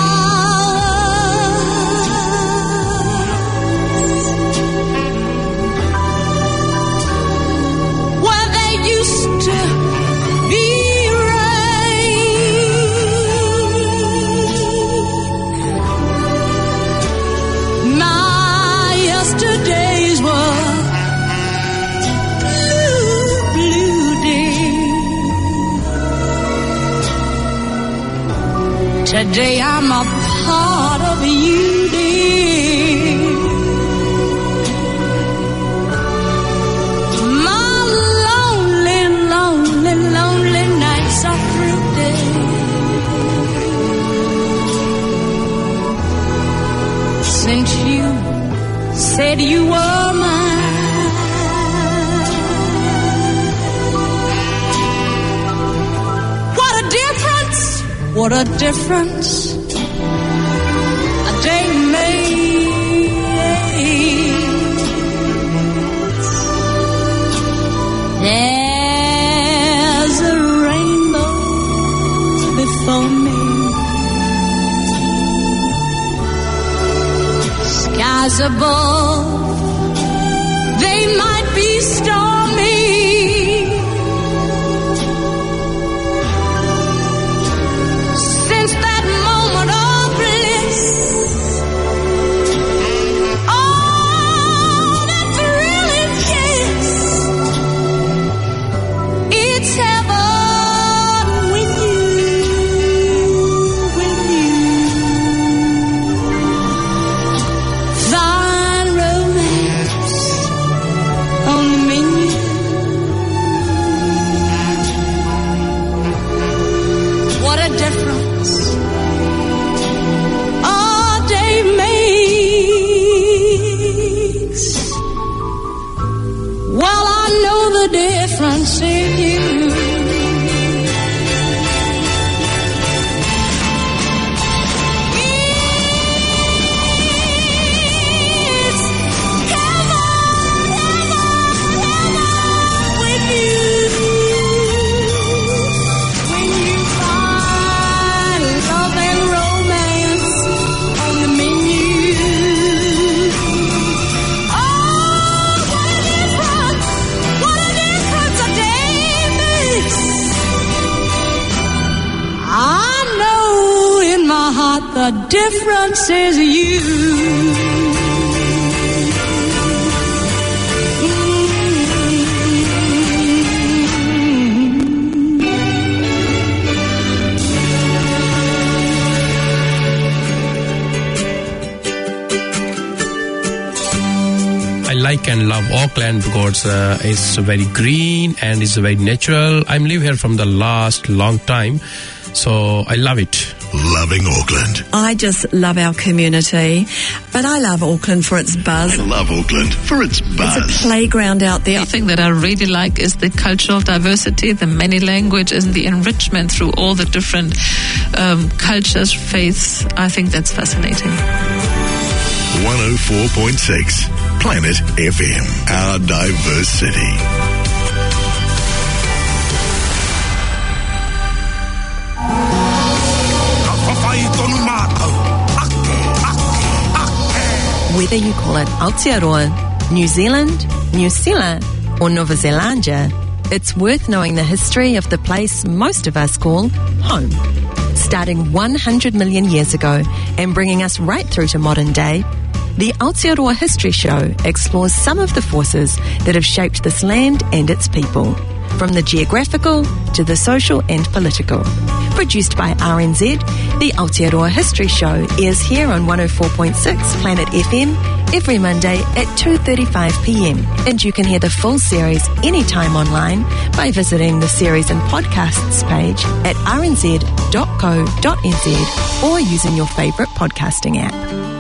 Today I'm a part of you, dear. My lonely, lonely, lonely nights are through, dear. Since you said you were mine, what a difference! What a difference a day makes. There's a rainbow before me. Skies above, they might be stormy. Difference in you. The difference is you. I like and love Auckland because uh, it's very green and it's very natural. I'm live here from the last long time, so I love it. Loving Auckland. I just love our community, but I love Auckland for its buzz. I love Auckland for its buzz. It's a playground out there. The thing that I really like is the cultural diversity, the many languages, and the enrichment through all the different um, cultures, faiths. I think that's fascinating. one oh four point six Planet F M, our diverse city. Whether you call it Aotearoa, New Zealand, New Zealand, or Nova Zelandia, it's worth knowing the history of the place most of us call home. Starting one hundred million years ago and bringing us right through to modern day, the Aotearoa History Show explores some of the forces that have shaped this land and its people, from the geographical to the social and political. Produced by R N Z, the Aotearoa History Show airs here on one oh four point six Planet F M every Monday at two thirty-five p.m. And you can hear the full series anytime online by visiting the series and podcasts page at r n z dot co dot n z or using your favourite podcasting app.